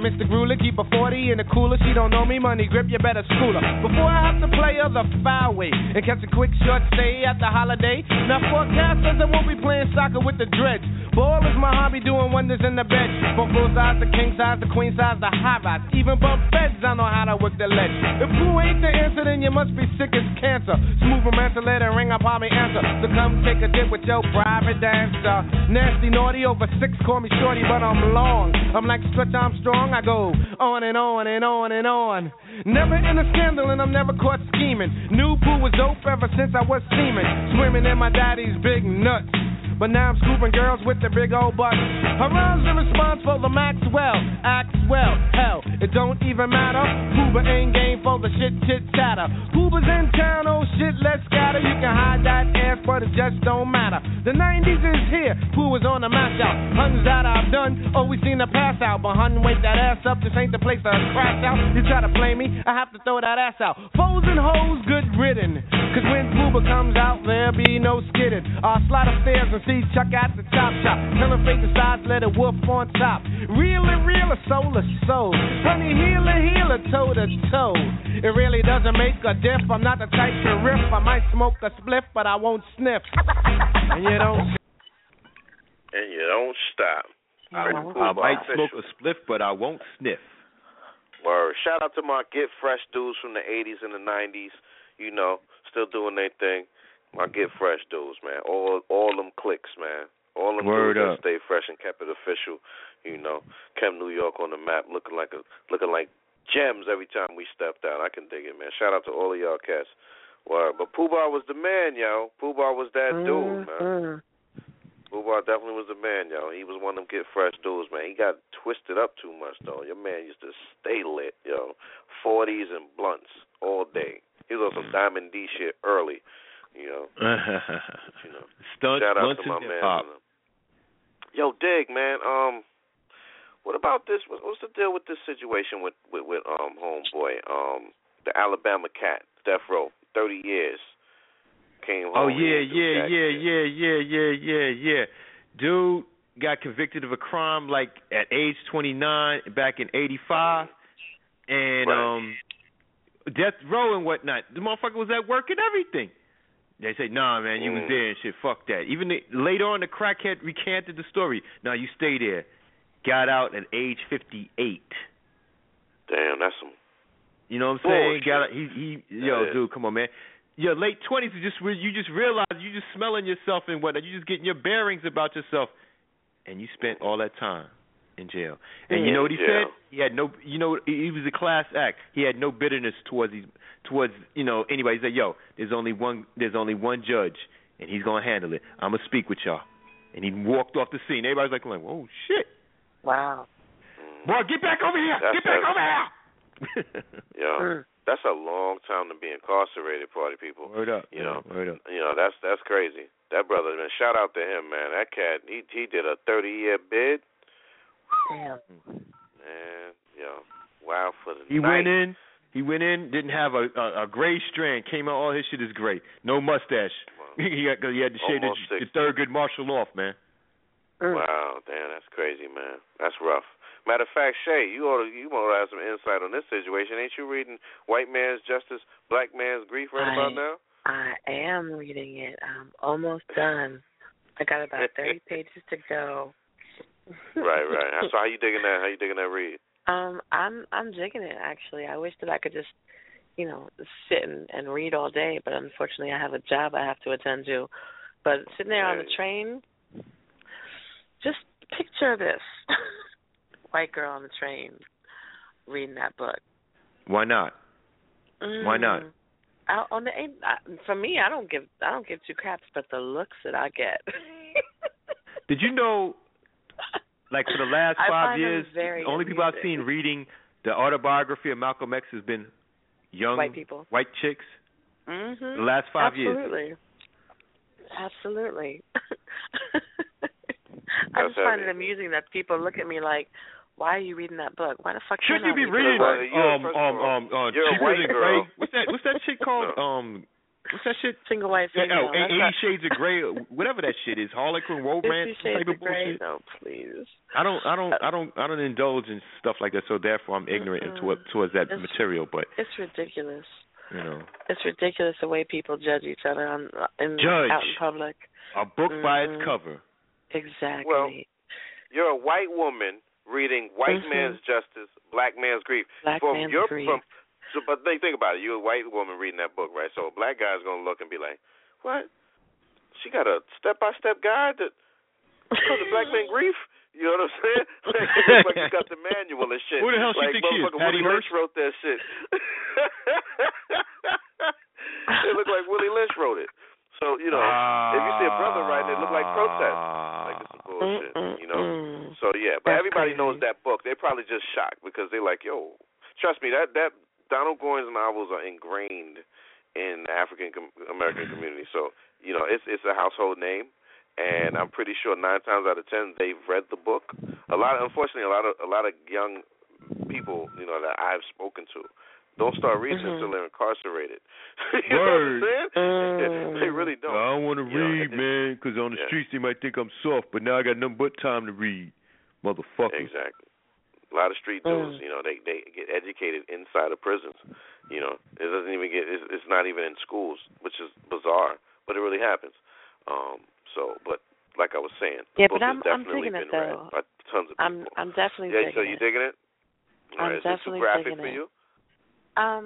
Mister Gruler, keep a forty in the cooler. She don't know me, money grip, you better school her. Before I have to play her the foul way and catch a quick short stay at the holiday. Now forecasters, I won't be playing soccer with the dreads. Ball is my hobby, doing wonders in the bed. From full size to king size to queen size to high rise. Even bump beds, I know how to work the ledge. If who ain't the answer, then you must be sick as cancer. Smooth romancer, let it ring, I probably answer. So come take a dip with your private dancer. Nasty, naughty, over six, call me shorty, but I'm long. I'm like Stretch Armstrong, I go on and on and on and on. Never in a scandal and I'm never caught scheming. Knew Pooh was dope ever since I was seeming. Swimming in my daddy's big nuts. But now I'm scooping girls with the big old butts. Her rhymes the response for the Maxwell. Acts well, hell, it don't even matter. Pooba ain't game for the shit, chit, chatter. Pooba's in town, oh shit, let's scatter. You can hide that ass, but it just don't matter. The nineties is here, Pooh was on the mash out. Huns that I've done, oh, we seen the pass out. But hun, wake that ass up, this ain't the place to crash out. You try to play me, I have to throw that ass out. Foes and hoes, good ridden. Cause when Pooba comes out, there'll be no skidding. I'll slide upstairs and see Chuck at the chop shop. Tell him face the sides, let it whoop on top. Real and real, a soul to soul. Honey, healer, healer, toe to toe. It really doesn't make a diff. I'm not the type to riff. I might smoke a spliff, but I won't sniff. And you don't. And you don't stop. I, I might smoke a spliff, but I won't sniff. Word. Shout out to my Get Fresh dudes from the eighties and the nineties. You know, still doing their thing. My Get Fresh dudes, man. All all them clicks, man. All them Word dudes up. that stay fresh and kept it official. You know, kept New York on the map, looking like a looking like gems every time we stepped out. I can dig it, man. Shout out to all of y'all cats. Word. But Pooh Bah was the man, yo. Pooh Bah was that mm-hmm. dude, man. Pooh Bah definitely was the man, yo. He was one of them Get Fresh dudes, man. He got twisted up too much, though. Your man used to stay lit, yo. forties and blunts all day. He was on some Diamond D shit early. You know, you know. Stunt, shout out to my man. Pop. Yo, Dig, man. Um, what about this? What, what's the deal with this situation with with, with um homeboy, um, the Alabama cat, Death Row, thirty years, came home. Oh yeah, yeah, yeah, yeah, yeah, yeah, yeah, yeah. Dude got convicted of a crime like at age twenty-nine back in eighty-five, and right. um, Death Row and whatnot. The motherfucker was at work and everything. They say, nah, man, you mm. was there and shit. Fuck that. Even the, later on, the crackhead recanted the story. No, you stay there. Got out at age fifty-eight. Damn, that's some. You know what I'm saying? Bullshit. Got out, he he. Yo, yeah. dude, come on, man. Your late twenties, you just you just realize you just smelling yourself and whatnot. You just getting your bearings about yourself, and you spent all that time in jail. And you know what he yeah. said? He had no. You know, he was a class act. He had no bitterness towards these. Towards you know anybody. He said, "Yo, there's only one. There's only one judge, and he's gonna handle it. I'm gonna speak with y'all." And he walked off the scene. Everybody's like, "Oh shit! Wow, boy, get back over here! That's, get back over here!" Yeah, mm. That's a long time to be incarcerated, party people. Word up, you know. Word up. You know that's that's crazy. That brother, man. Shout out to him, man. That cat, he he did a thirty year bid. Damn. Man, yo, wow for the he night. went in. He went in, didn't have a, a, a gray strand. Came out, all his shit is gray. No mustache. Wow. he, had, he had to shave the, the Thurgood Marshall off, man. Wow, damn, that's crazy, man. That's rough. Matter of fact, Shay, you ought to you ought to have some insight on this situation. Ain't you reading White Man's Justice, Black Man's Grief right I, about now? I am reading it. I'm almost done. I got about thirty pages to go. Right, right. So how you digging that? How you digging that read? Um, I'm I'm digging it actually. I wish that I could just, you know, sit and, and read all day, but unfortunately I have a job I have to attend to. But sitting there on the train, just picture this. White girl on the train reading that book. Why not? Mm. Why not? I, on the I, for me, I don't give I don't give two craps, but the looks that I get. Did you know? Like for the last five years, the only people I've seen reading the autobiography of Malcolm X has been young white people, white chicks. Mm-hmm. The last five Absolutely. years. Absolutely. I just find it amusing that people look at me like, "Why are you reading that book? Why the fuck should you be reading um um um uh, Cheaper Than Grey? What's that? What's that shit called? Um, What's that shit? Single white Yeah, female. oh, Eighty not... Shades of Grey, whatever that shit is, Harlequin romance Fifty Shades type of, of Grey. bullshit. No, please. I don't, I don't, I don't, I don't indulge in stuff like that. So therefore, I'm ignorant Mm-mm. toward, towards that it's, material. But it's ridiculous. You know, it's ridiculous the way people judge each other on in judge out in public. A book mm-hmm. by its cover. Exactly. Well, you're a white woman reading White mm-hmm. Man's Justice, Black Man's Grief. Black from Man's your, Grief. From, so, but think, think about it. You're a white woman reading that book, right? So a black guy's gonna look and be like, "What? She got a step-by-step guide that called the Black Man Grief." You know what I'm saying? Like, it looks like you got the manual and shit. Who the hell like, she think she is? Patty Willie Hearst? Lynch wrote that shit. It looked like Willie Lynch wrote it. So, you know, uh, if you see a brother writing it, it look like protest. Like it's some bullshit, you know? So, yeah. But That's everybody crazy. knows that book. They're probably just shocked because they're like, yo, trust me, that, that Donald Goines novels are ingrained in the African com- American community. So, you know, it's it's a household name. And I'm pretty sure nine times out of ten they've read the book. A lot, of, unfortunately, a lot of a lot of young people, you know, that I've spoken to, don't start reading mm-hmm. until they're incarcerated. You Word. know what I'm saying? Mm. They really don't. I don't want to you read, know, man, because on the yeah. streets they might think I'm soft, but now I got nothing but time to read, motherfucker. Exactly. A lot of street dudes, mm. you know, they they get educated inside of prisons. You know, it doesn't even get. It's, it's not even in schools, which is bizarre, but it really happens. Um, So, but like I was saying, the yeah, book but I'm, has I'm definitely digging been it though. read by tons of people. I'm I'm definitely yeah, digging so it. you digging it? All I'm right, definitely is it too graphic digging for it. you? Um,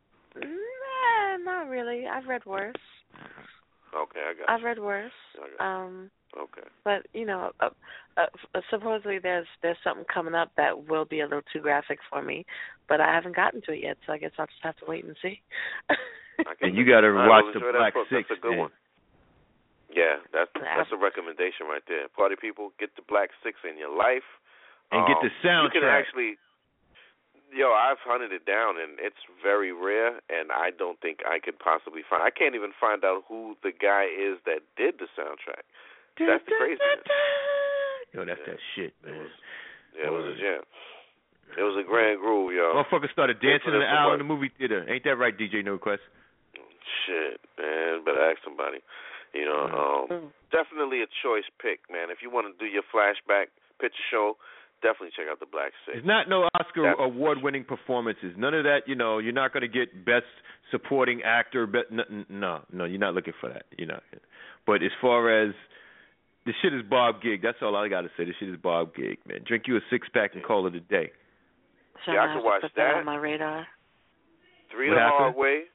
nah, not really. I've read worse. Okay, I got. I've you. read worse. Okay. Um, okay. But you know, uh, uh, supposedly there's there's something coming up that will be a little too graphic for me, but I haven't gotten to it yet, so I guess I'll just have to wait and see. And you got to right, watch well, the enjoy Black that book. Six. That's a good man. one. Yeah, that's that's a recommendation right there. Party people, get the Black Six in your life, and um, get the soundtrack. You can actually, yo, I've hunted it down, and it's very rare, and I don't think I could possibly find. I can't even find out who the guy is that did the soundtrack. That's the craziness. Yo, that's yeah. that shit, man. It was, yeah, it was a jam. It was a grand groove, yo. Motherfuckers started dancing in the aisle in the movie theater. Ain't that right, D J No Request? Shit, man. Better ask somebody. You know, um, mm. definitely a choice pick, man. If you want to do your flashback picture show, definitely check out the Black Six. It's not no Oscar That's, award-winning performances. None of that. You know, you're not going to get best supporting actor. But no, no, no, you're not looking for that. You know. But as far as the shit is Bob Gig. That's all I got to say. The shit is Bob Gig, man. Drink you a six pack and call it a day. So yeah, I, I can watch put that. that on my radar. Three what the happened? Hard Way.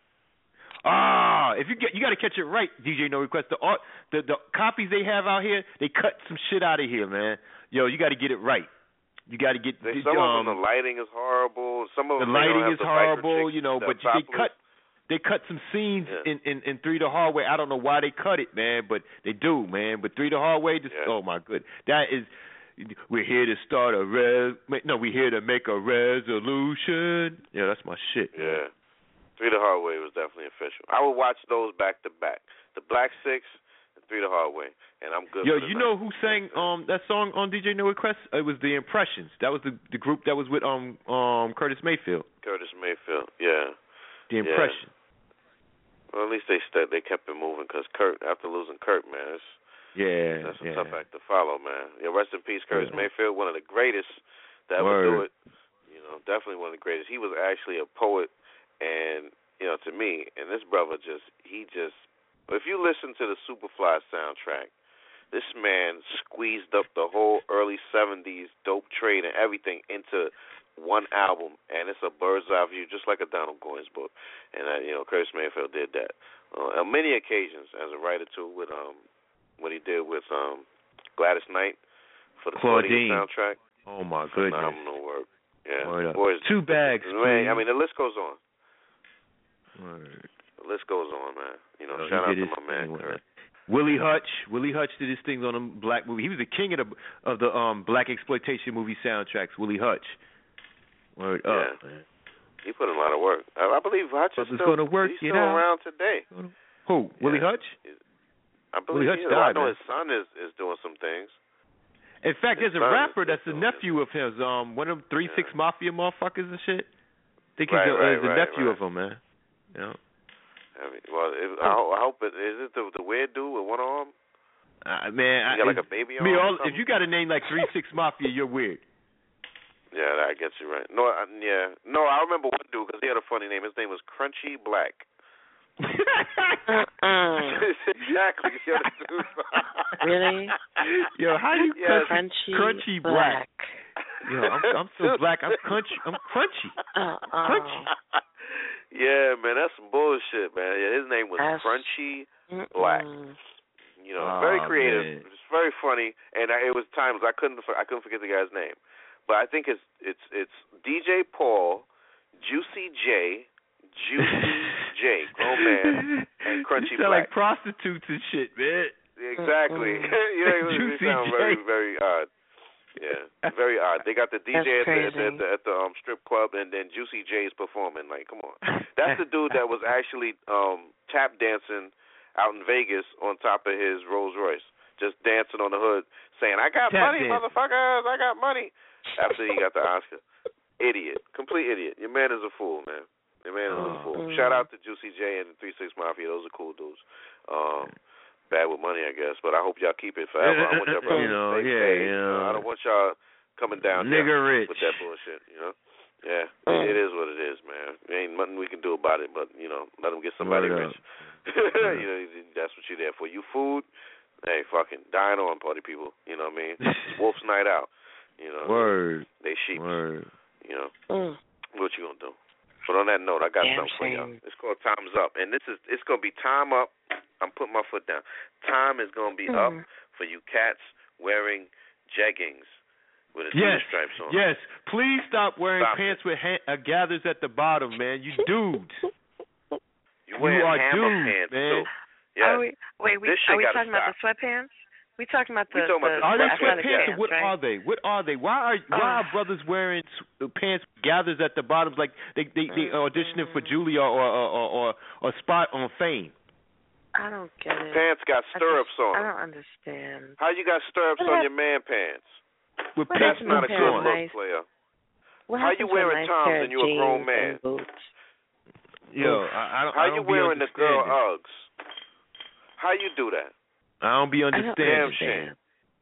Ah, if you get, you got to catch it right, D J No Request. The art, the the copies they have out here, they cut some shit out of here, man. Yo, you got to get it right. You got to get. They, the, some um, of them, the lighting is horrible. Some of them, the lighting don't have is the horrible, chicks, you know. the But they cut, they cut some scenes yeah. in, in in Three the Hard Way. I don't know why they cut it, man, but they do, man. But Three the Hard Way, just yeah. oh my good, that is. We're here to start a res. No, we're here to make a resolution. Yeah, that's my shit. Yeah. Three the Hard Way was definitely official. I would watch those back to back. The Black Six and Three the Hard Way, and I'm good. Yo, for the you night. know who sang um that song on D J No Request? It was the Impressions. That was the the group that was with um um Curtis Mayfield. Curtis Mayfield, yeah. The Impressions. Yeah. Well, at least they st- they kept it moving because Kurt, after losing Kurt, man, it's, yeah, that's a yeah. tough act to follow, man. Yeah, rest in peace, Curtis yeah. Mayfield, one of the greatest that Word. ever do it. You know, definitely one of the greatest. He was actually a poet, and you know, to me, and this brother just, he just, if you listen to the Superfly soundtrack, this man squeezed up the whole early seventies dope trade and everything into one album, and it's a bird's eye view, just like a Donald Goines book. And, uh, you know, Curtis Mayfield did that. Uh, on many occasions, as a writer, too, with um, what he did with um, Gladys Knight for the Claudine soundtrack. Oh, my goodness. Phenomenal work. Yeah. Boys, Two bags, man, I mean, the list goes on. Word. The list goes on, man. You know, oh, shout out to his my man, Kurt. Willie Hutch. Willie Hutch did his things on a black movie. He was the king of the of the um black exploitation movie soundtracks. Willie Hutch. Word yeah. up, man. He put in a lot of work. I, I believe Hutch is still, gonna work, he's you still know. around today. Who? Yeah. Willie Hutch? I believe Willie Hutch he is. died, I know man. his son is, is doing some things. In fact, his there's a son rapper is that's a nephew of his, um, one of them three yeah. six mafia motherfuckers and shit. I think he's right, a, right, he's a right, nephew right. of him, man. You know? I mean, well, it, I, hope, I hope it is it the, the weird dude with one arm. Uh, man, you got I, like a baby arm. Me, all, or if you got a name like Three Six Mafia, you're weird. Yeah, I get you right. No, I, yeah, no, I remember one dude because he had a funny name. His name was Crunchy Black. Exactly. Yo, really? Yo, how you yes. crunchy, crunchy black? black? Yo, I'm, I'm so black. I'm crunchy. I'm crunchy. Uh, uh. Crunchy. Yeah, man, that's some bullshit, man. Yeah, his name was that's... Crunchy Black. You know, oh, very creative. Man. It's very funny, and I, it was times I couldn't I couldn't forget the guy's name, but I think it's it's it's D J Paul, Juicy J, Juicy J, grown man, and Crunchy you sound Black. like prostitutes and shit, man. Exactly. yeah, it, was, it sounds very very odd. Yeah, very odd. They got the D J at the, at the, at the, at the um, strip club, and then Juicy J's performing. Like, come on. That's the dude that was actually um, tap dancing out in Vegas on top of his Rolls Royce, just dancing on the hood, saying, I got tap money, dance. motherfuckers, I got money, after he got the Oscar. Idiot. Complete idiot. Your man is a fool, man. Your man is oh. a fool. Shout out to Juicy J and the three six Mafia. Those are cool dudes. Um, bad with money, I guess, but I hope y'all keep it forever. I want y'all brothers you know, to stay yeah, paid. you know. I don't want y'all coming down Nigga there rich. with that bullshit, you know? Yeah, mm. it is what it is, man. There ain't nothing we can do about it, but, you know, let them get somebody Word rich. You know, that's what you're there for. You food, hey, fucking dine on, party people. You know what I mean? It's Wolf's night out. You know, Word. They sheep. Word. You know, mm. what you gonna do? But on that note, I got Damn something for shame. y'all. It's called Time's Up, and this is it's gonna be time up. I'm putting my foot down. Time is gonna be mm. up for you cats wearing jeggings with a yes. stripes on. Yes. Please stop wearing Stop pants it. with ha- uh, gathers at the bottom, man. You dudes. You wearing you are hammer dudes, pants man. too. Yeah. Are we, wait, we, This shit are we gotta talking about stop. the sweatpants? We talking about the, We talking about the, the Are they the athletic sweatpants? pants, What right? are they? What are they? Why are why are Uh. brothers wearing pants with gathers at the bottoms like they they, they auditioning for Julia or or or, or, or Spot on Fame? I don't get it. Pants got stirrups I just, on. I don't understand. How you got stirrups What on hap- your man pants? With What That's pants not a happened to good a look, nice- player. What How you happened to wearing nice Toms pair and of you a grown jeans man? and boots? Yo, I, I don't. How I you don't be wearing the girl understanding. Uggs? How you do that? I don't be I don't understanding. Damn shame.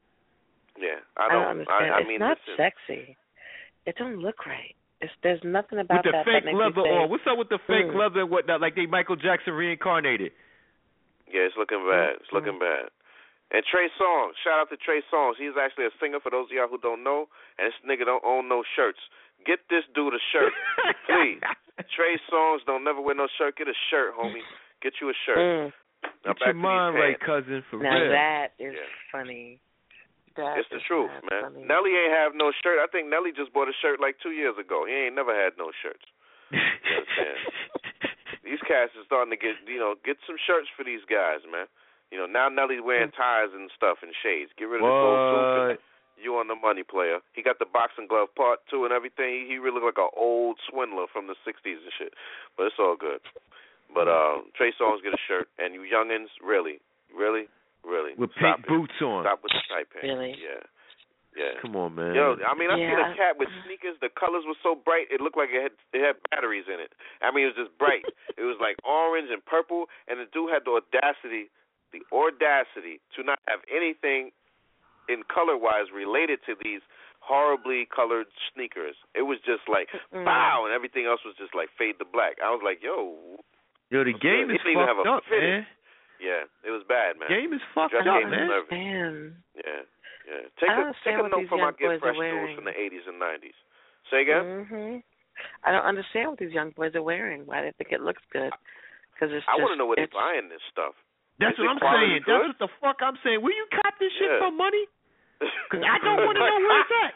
Yeah, I I don't. don't understand. I, I it's mean, not listen. sexy. It don't look right. It's there's nothing about With the that fake that makes leather me say, on. What's up with the fake mm. leather and whatnot? Like they Michael Jackson reincarnated. Yeah, it's looking bad. It's looking bad. And Trey Songz, shout out to Trey Songz. He's actually a singer for those of y'all who don't know. And this nigga don't own no shirts. Get this dude a shirt, please. Trey Songz don't never wear no shirt. Get a shirt, homie. Get you a shirt. Mm. Now Get back your to mind these right, pants. cousin, for Now real. that is Yeah. funny. That It's the is truth, not man. funny. Nelly ain't have no shirt. I think Nelly just bought a shirt like two years ago. He ain't never had no shirts. You understand? These cats are starting to get, you know, get some shirts for these guys, man. You know, now Nelly's wearing ties and stuff and shades. Get rid of the gold suit. What? You on the money, player. He got the boxing glove part two and everything. He, he really look like an old swindler from the sixties and shit. But it's all good. But uh, Trey Songz get a shirt, and you youngins, really, really, really, With stop pink it. boots on. Stop with the tight pants. Really? Yeah, yeah. Come on, man. Yo, I mean, I Yeah. seen a cat with sneakers. The colors were so bright, it looked like it had it had batteries in it. I mean, it was just bright. It was like orange and purple, and the dude had the audacity, the audacity to not have anything in color-wise related to these horribly colored sneakers. It was just like, Mm. wow, and everything else was just like fade to black. I was like, yo. Yo, the game He is didn't even have fucked a up, fitting. man. Yeah, it was bad, man. Game is fucked Dress up, game man. was nervous. understand. Yeah, yeah. Take I a don't take understand a what note these from my young Get boys Fresh are dudes wearing. from the eighties and nineties. Say again? Mm-hmm. I don't understand what these young boys are wearing. Why they think it looks good? Because it's I just. want to know where they're it's, buying this stuff. That's Is what it I'm quality saying. good? That's what the fuck I'm saying. Will you cop this shit Yeah. for money? Because I don't want to know where it's at.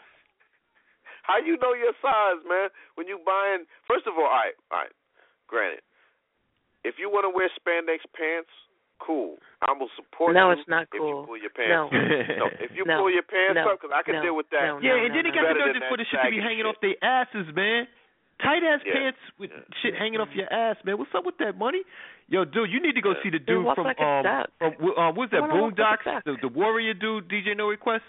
How you know your size, man? When you buying, first of all, all right, all right. Granted, if you want to wear spandex pants, cool. I will support No, you. it's not if cool. you pull your pants. No. no, if you No. pull your pants No. up, because I can No. deal with that. No. Yeah, and then they got Better to than know for that the shit to be saggy hanging shit. off their asses, man. Tight ass Yeah. pants with Yeah. shit hanging off your ass, man. What's up with that money? Yo, dude, you need to go Yeah. see the You dude walk from like a um duck. from uh, what's that You wanna walk like a Boondocks, duck. the the Warrior dude, D J No Request.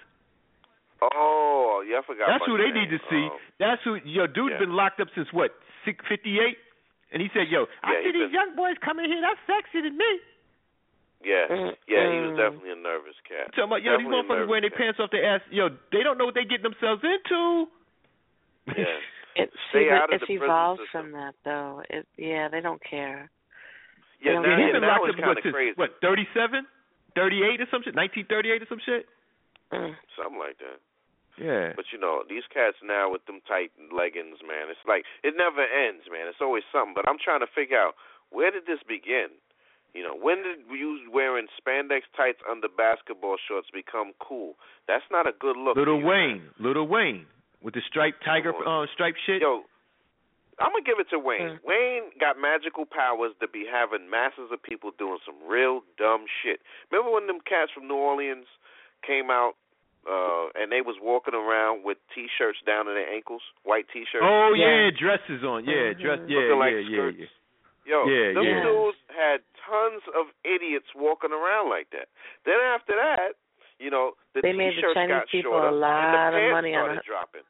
Oh, yeah, I forgot. That's about who they the need to name. see. Um, That's who. Yo, dude's yeah. been locked up since what? fifty-eight, And he said, "Yo, I yeah, see these been, young boys coming here. That's sexier than me." Yeah, yeah, he was definitely a nervous cat. I'm talking about, yo, definitely these motherfuckers wearing their pants off their ass. Yo, they don't know what they getting themselves into. Yeah, it, stay out of it's the evolved prison from that, though. It, yeah, they don't care. Yeah, now, yeah, he's been that locked was up kind what, of crazy. What, thirty-seven, thirty-eight or some shit, nineteen thirty-eight or some shit. Mm. Something like that. Yeah. But, you know, these cats now with them tight leggings, man, it's like, it never ends, man. It's always something. But I'm trying to figure out, where did this begin? You know, when did you wearing spandex tights under basketball shorts become cool? That's not a good look. Lil you, Wayne. Man. Lil Wayne. With the striped tiger, uh, striped shit. Yo, I'm going to give it to Wayne. Mm. Wayne got magical powers to be having masses of people doing some real dumb shit. Remember when them cats from New Orleans came out? Uh, and they was walking around with T-shirts down to their ankles, white T-shirts. Oh yeah, yeah dresses on, yeah, dress, yeah, Looking like yeah, skirts. yeah, yeah. Yo, yeah, them yeah. dudes had tons of idiots walking around like that. Then after that, you know, the they made the T-shirts Chinese got people shorter, a lot and the of pants money started on it. dropping.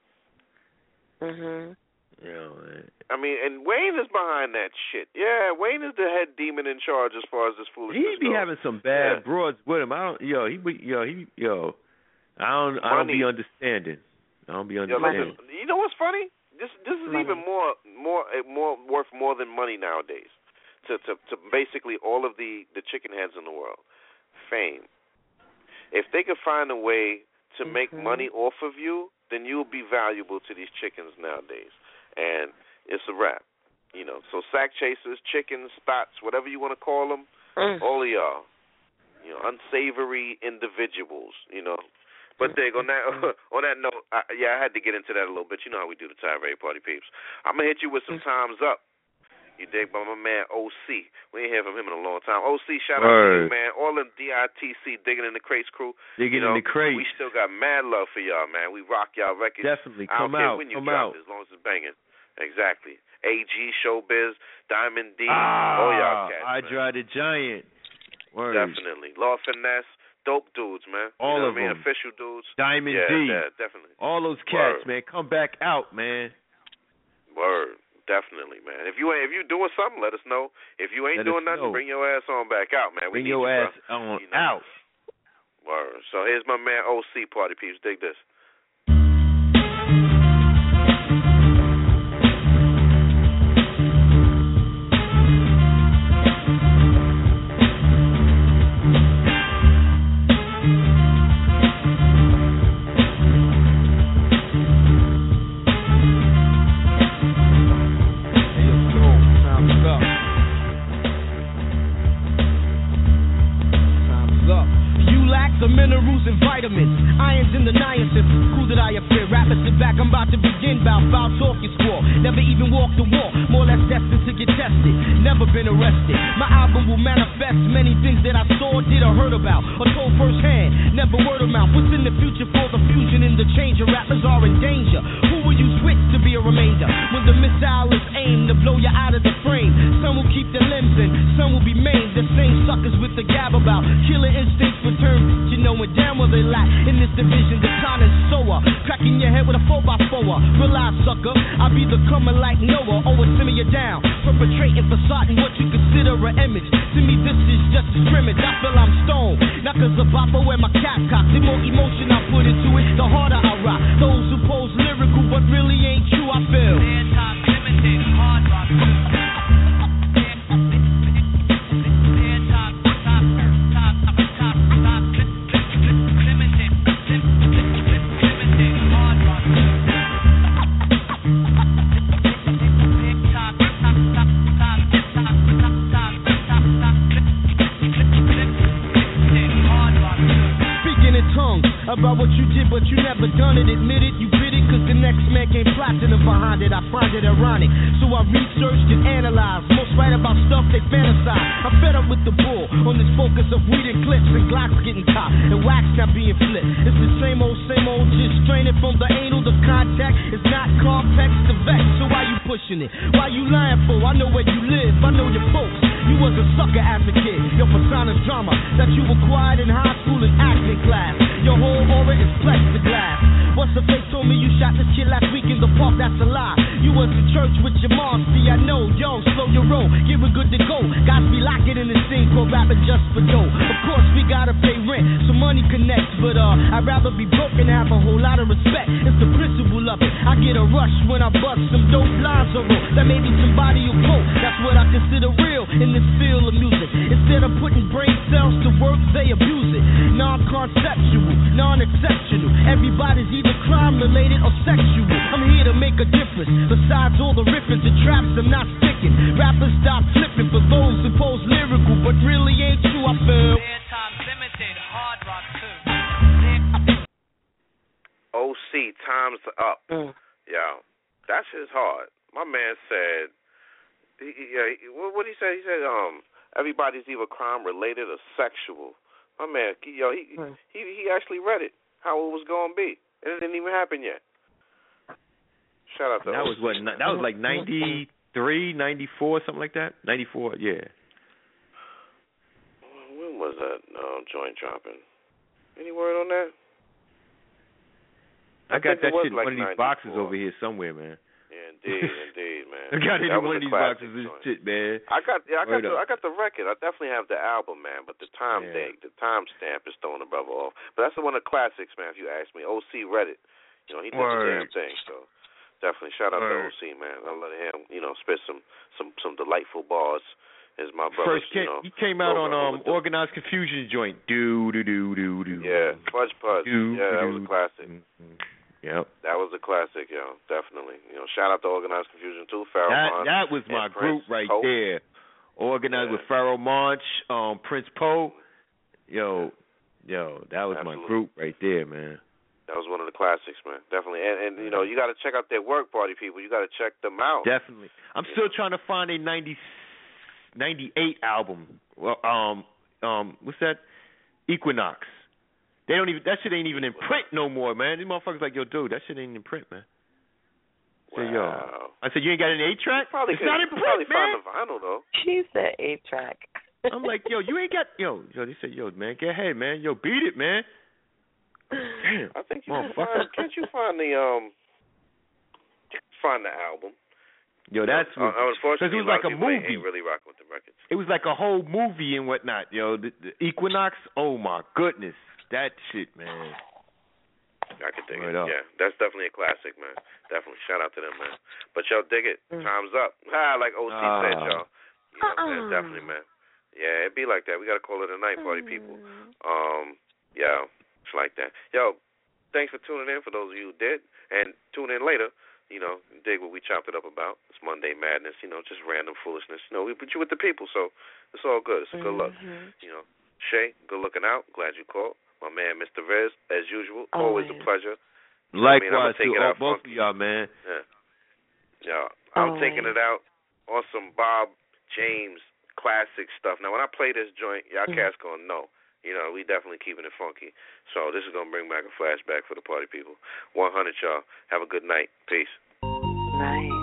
Mhm. Yeah, man. I mean, and Wayne is behind that shit. Yeah, Wayne is the head demon in charge as far as this foolishness He be goes. having some bad yeah. broads with him. I don't, yo, he be, yo, he, yo. I don't, I don't Money. be understanding. I don't be Yo, understanding. listen, you know what's funny? This, this is Money. even more, more, more worth more than money nowadays. To, to, to basically all of the, the chicken heads in the world, fame. If they could find a way to make mm-hmm. money off of you, then you'll be valuable to these chickens nowadays. And it's a wrap. You know, so sack chasers, chickens, spots, whatever you want to call them, Mm. all of y'all, you know, unsavory individuals, you know. But there, on that on that note, I, yeah, I had to get into that a little bit. You know how we do the Tirade Party peeps. I'm gonna hit you with some times up. You dig? By my man O C. We ain't heard from him in a long time. O C, shout out to you, man. All them D I T C digging in the crates crew. Digging you know, in the crates. We still got mad love for y'all, man. We rock y'all records. Definitely I come don't care out. when you Come drop out. it, as long as it's banging. Exactly. A G, Showbiz, Diamond D, Ah, all y'all cats, I man. Dry the Giant. Word. Definitely. Law Finesse, dope dudes, man. All you know of what I mean? them. Official dudes. Diamond yeah, D. Yeah, definitely. All those cats, Word. man. Come back out, man. Word. Definitely, man. If you ain't, if you doing something, let us know. If you ain't Let doing us nothing, know. bring your ass on back out, man. We Bring need your you, ass bro. on You know. out. Word. So here's my man O C, Party Peeps. Dig this. The minerals and vitamins, irons in the niacin. Cool that I appear, rappers sit back, I'm about to begin. Bow, foul talk your squall. Never even walked the walk, more or less destined to get tested. Never been arrested. My album will manifest many things that I saw, did or heard about, or told firsthand. Never word of mouth. What's in the future for the fusion and the change? Rappers are in danger. Who will you switch to be a remainder? When the missile is aimed to blow you out of the frame, some will keep their limbs in, some will be maimed. The same suckers with the gab about killer instincts return. You know it damn well they lack in this division. The con is sower, cracking your head with a four by four. Realize, sucker, I be the comer like Noah. Always simmer you down, perpetrating facade and what you consider an image. To me, this is just a scrimmage. I feel I'm stoned, not cause of Bopper where my cap cocked. The more emotion I put into it, the harder I rock. Those who pose lyrical but really ain't true, I feel. Limited, hard rock. About what you did, but you never done it. Admit it, you bit it, cause the next man came platinum behind it. I find it ironic, so I researched and analyzed. Most write about stuff they fantasize. I'm fed up with the bull on this focus of weed and clips and Glocks getting top and wax not being flipped. It's the same old, same old, just straining from the anal. The contact is not complex, the vex. So why you pushing it? Why you lying for? I know where you live, I know your folks. You was a sucker as a kid. Your persona's drama that you acquired in high school and acting class. Your whole aura is plexiglass. What's the face told me you shot this kid last week in the park, that's a lie. You was in church with your mom, see I know. Yo, slow your roll, get we good to go. Guys be locking in this thing called rapping just for dough. Of course we gotta pay rent, so money connects. But uh, I'd rather be broke and have a whole lot of respect. It's the principle of it. I get a rush when I bust some dope lines or roll. That maybe somebody will quote. That's what I consider real in this field of music. Instead of putting brain cells to work, they abuse it. Non-conceptual, non-exceptional. Everybody's either crime-related or sexual. I'm here to make a difference. Besides all the riffing and traps, I'm not sticking. Rappers stop flipping for those who pose lyrical, but really ain't true, I feel. O C, time's up. Mm. Yeah, that shit's hard. My man said, he, he, yeah, he, what what he said? He said, um, everybody's either crime related or sexual. My man, he, yo, he mm. he he actually read it, how it was gonna be, and it didn't even happen yet. Shout out to that was what that was like ninety-three, ninety-four, something like that. ninety-four, yeah. When was that uh, joint dropping? Any word on that? I, I got that shit in like one of these boxes over here somewhere, man. Yeah, indeed, indeed, man. I got it in that one of these boxes and shit, man. I got, yeah, I got, Word the, up. I got the record. I definitely have the album, man. But the time yeah. date, the time stamp is throwing the brother off. But that's one of the classics, man. If you ask me, O C read it. You know, he did Word. the damn thing. So definitely shout out Word. to O C, man. I let him, you know, spit some, some, some delightful bars. Is my brother. First came, you know, he came out on um Organized Confusion joint. Do do do do do. Yeah, Fudge Pudge. Do, yeah, that do, was a classic. Mm-hmm. Yep. That was a classic, yo. Definitely. You know, shout out to Organized Confusion too, Pharaoh That Monch. that was my Prince group right Poe. there. Organized Yeah. with Pharaoh Monch, um, Prince Poe. Yo, yo, that was Absolutely. my group right there, man. That was one of the classics, man. Definitely. And, and you know, you got to check out their work, party people. You got to check them out. Definitely. I'm still trying to find a ninety, ninety-eight album. Well, um, um, what's that? Equinox. They don't even. That shit ain't even in print no more, man. These motherfuckers like, yo, dude, that shit ain't in print, man. Wow. Say, yo, I said, you ain't got an eight track? Probably It's not in could print, probably man. find the vinyl though. She said eight track. I'm like, yo, you ain't got, yo, yo. They said, yo, man, get ahead, man. Yo, beat it, man. Damn. I think you can find. Can't you find the um? Find the album. Yo, that's uh, unfortunately because it was like a, a movie. movie. Ain't really rocking with the records. It was like a whole movie and whatnot. Yo, the, the Equinox. Oh my goodness, that shit, man. I can dig right it. Up. Yeah, that's definitely a classic, man. Definitely shout out to them, man. But y'all dig it. Mm. Time's up. Ah, like O C uh, said, y'all. You know, uh-uh. man, definitely, man. Yeah, it be like that. We gotta call it a night, party people. Um, yeah, it's like that. Yo, thanks for tuning in. For those of you who did, and tune in later. You know, dig what we chopped it up about. It's Monday Madness. You know, just random foolishness. You know, we put you with the people, so it's all good. It's a good look. Mm-hmm. You know, Shay, good looking out. Glad you called. My man, Mister Rez, as usual, Always, always a pleasure. Likewise, I mean, to all, both of y'all, man. Yeah, yeah. I'm Always. taking it out on some Bob James classic stuff. Now, when I play this joint, y'all Mm-hmm. cats gonna know. You know, we definitely keeping it funky. So this is gonna bring back a flashback for the party people. one hundred, y'all. Have a good night. Peace. Nice.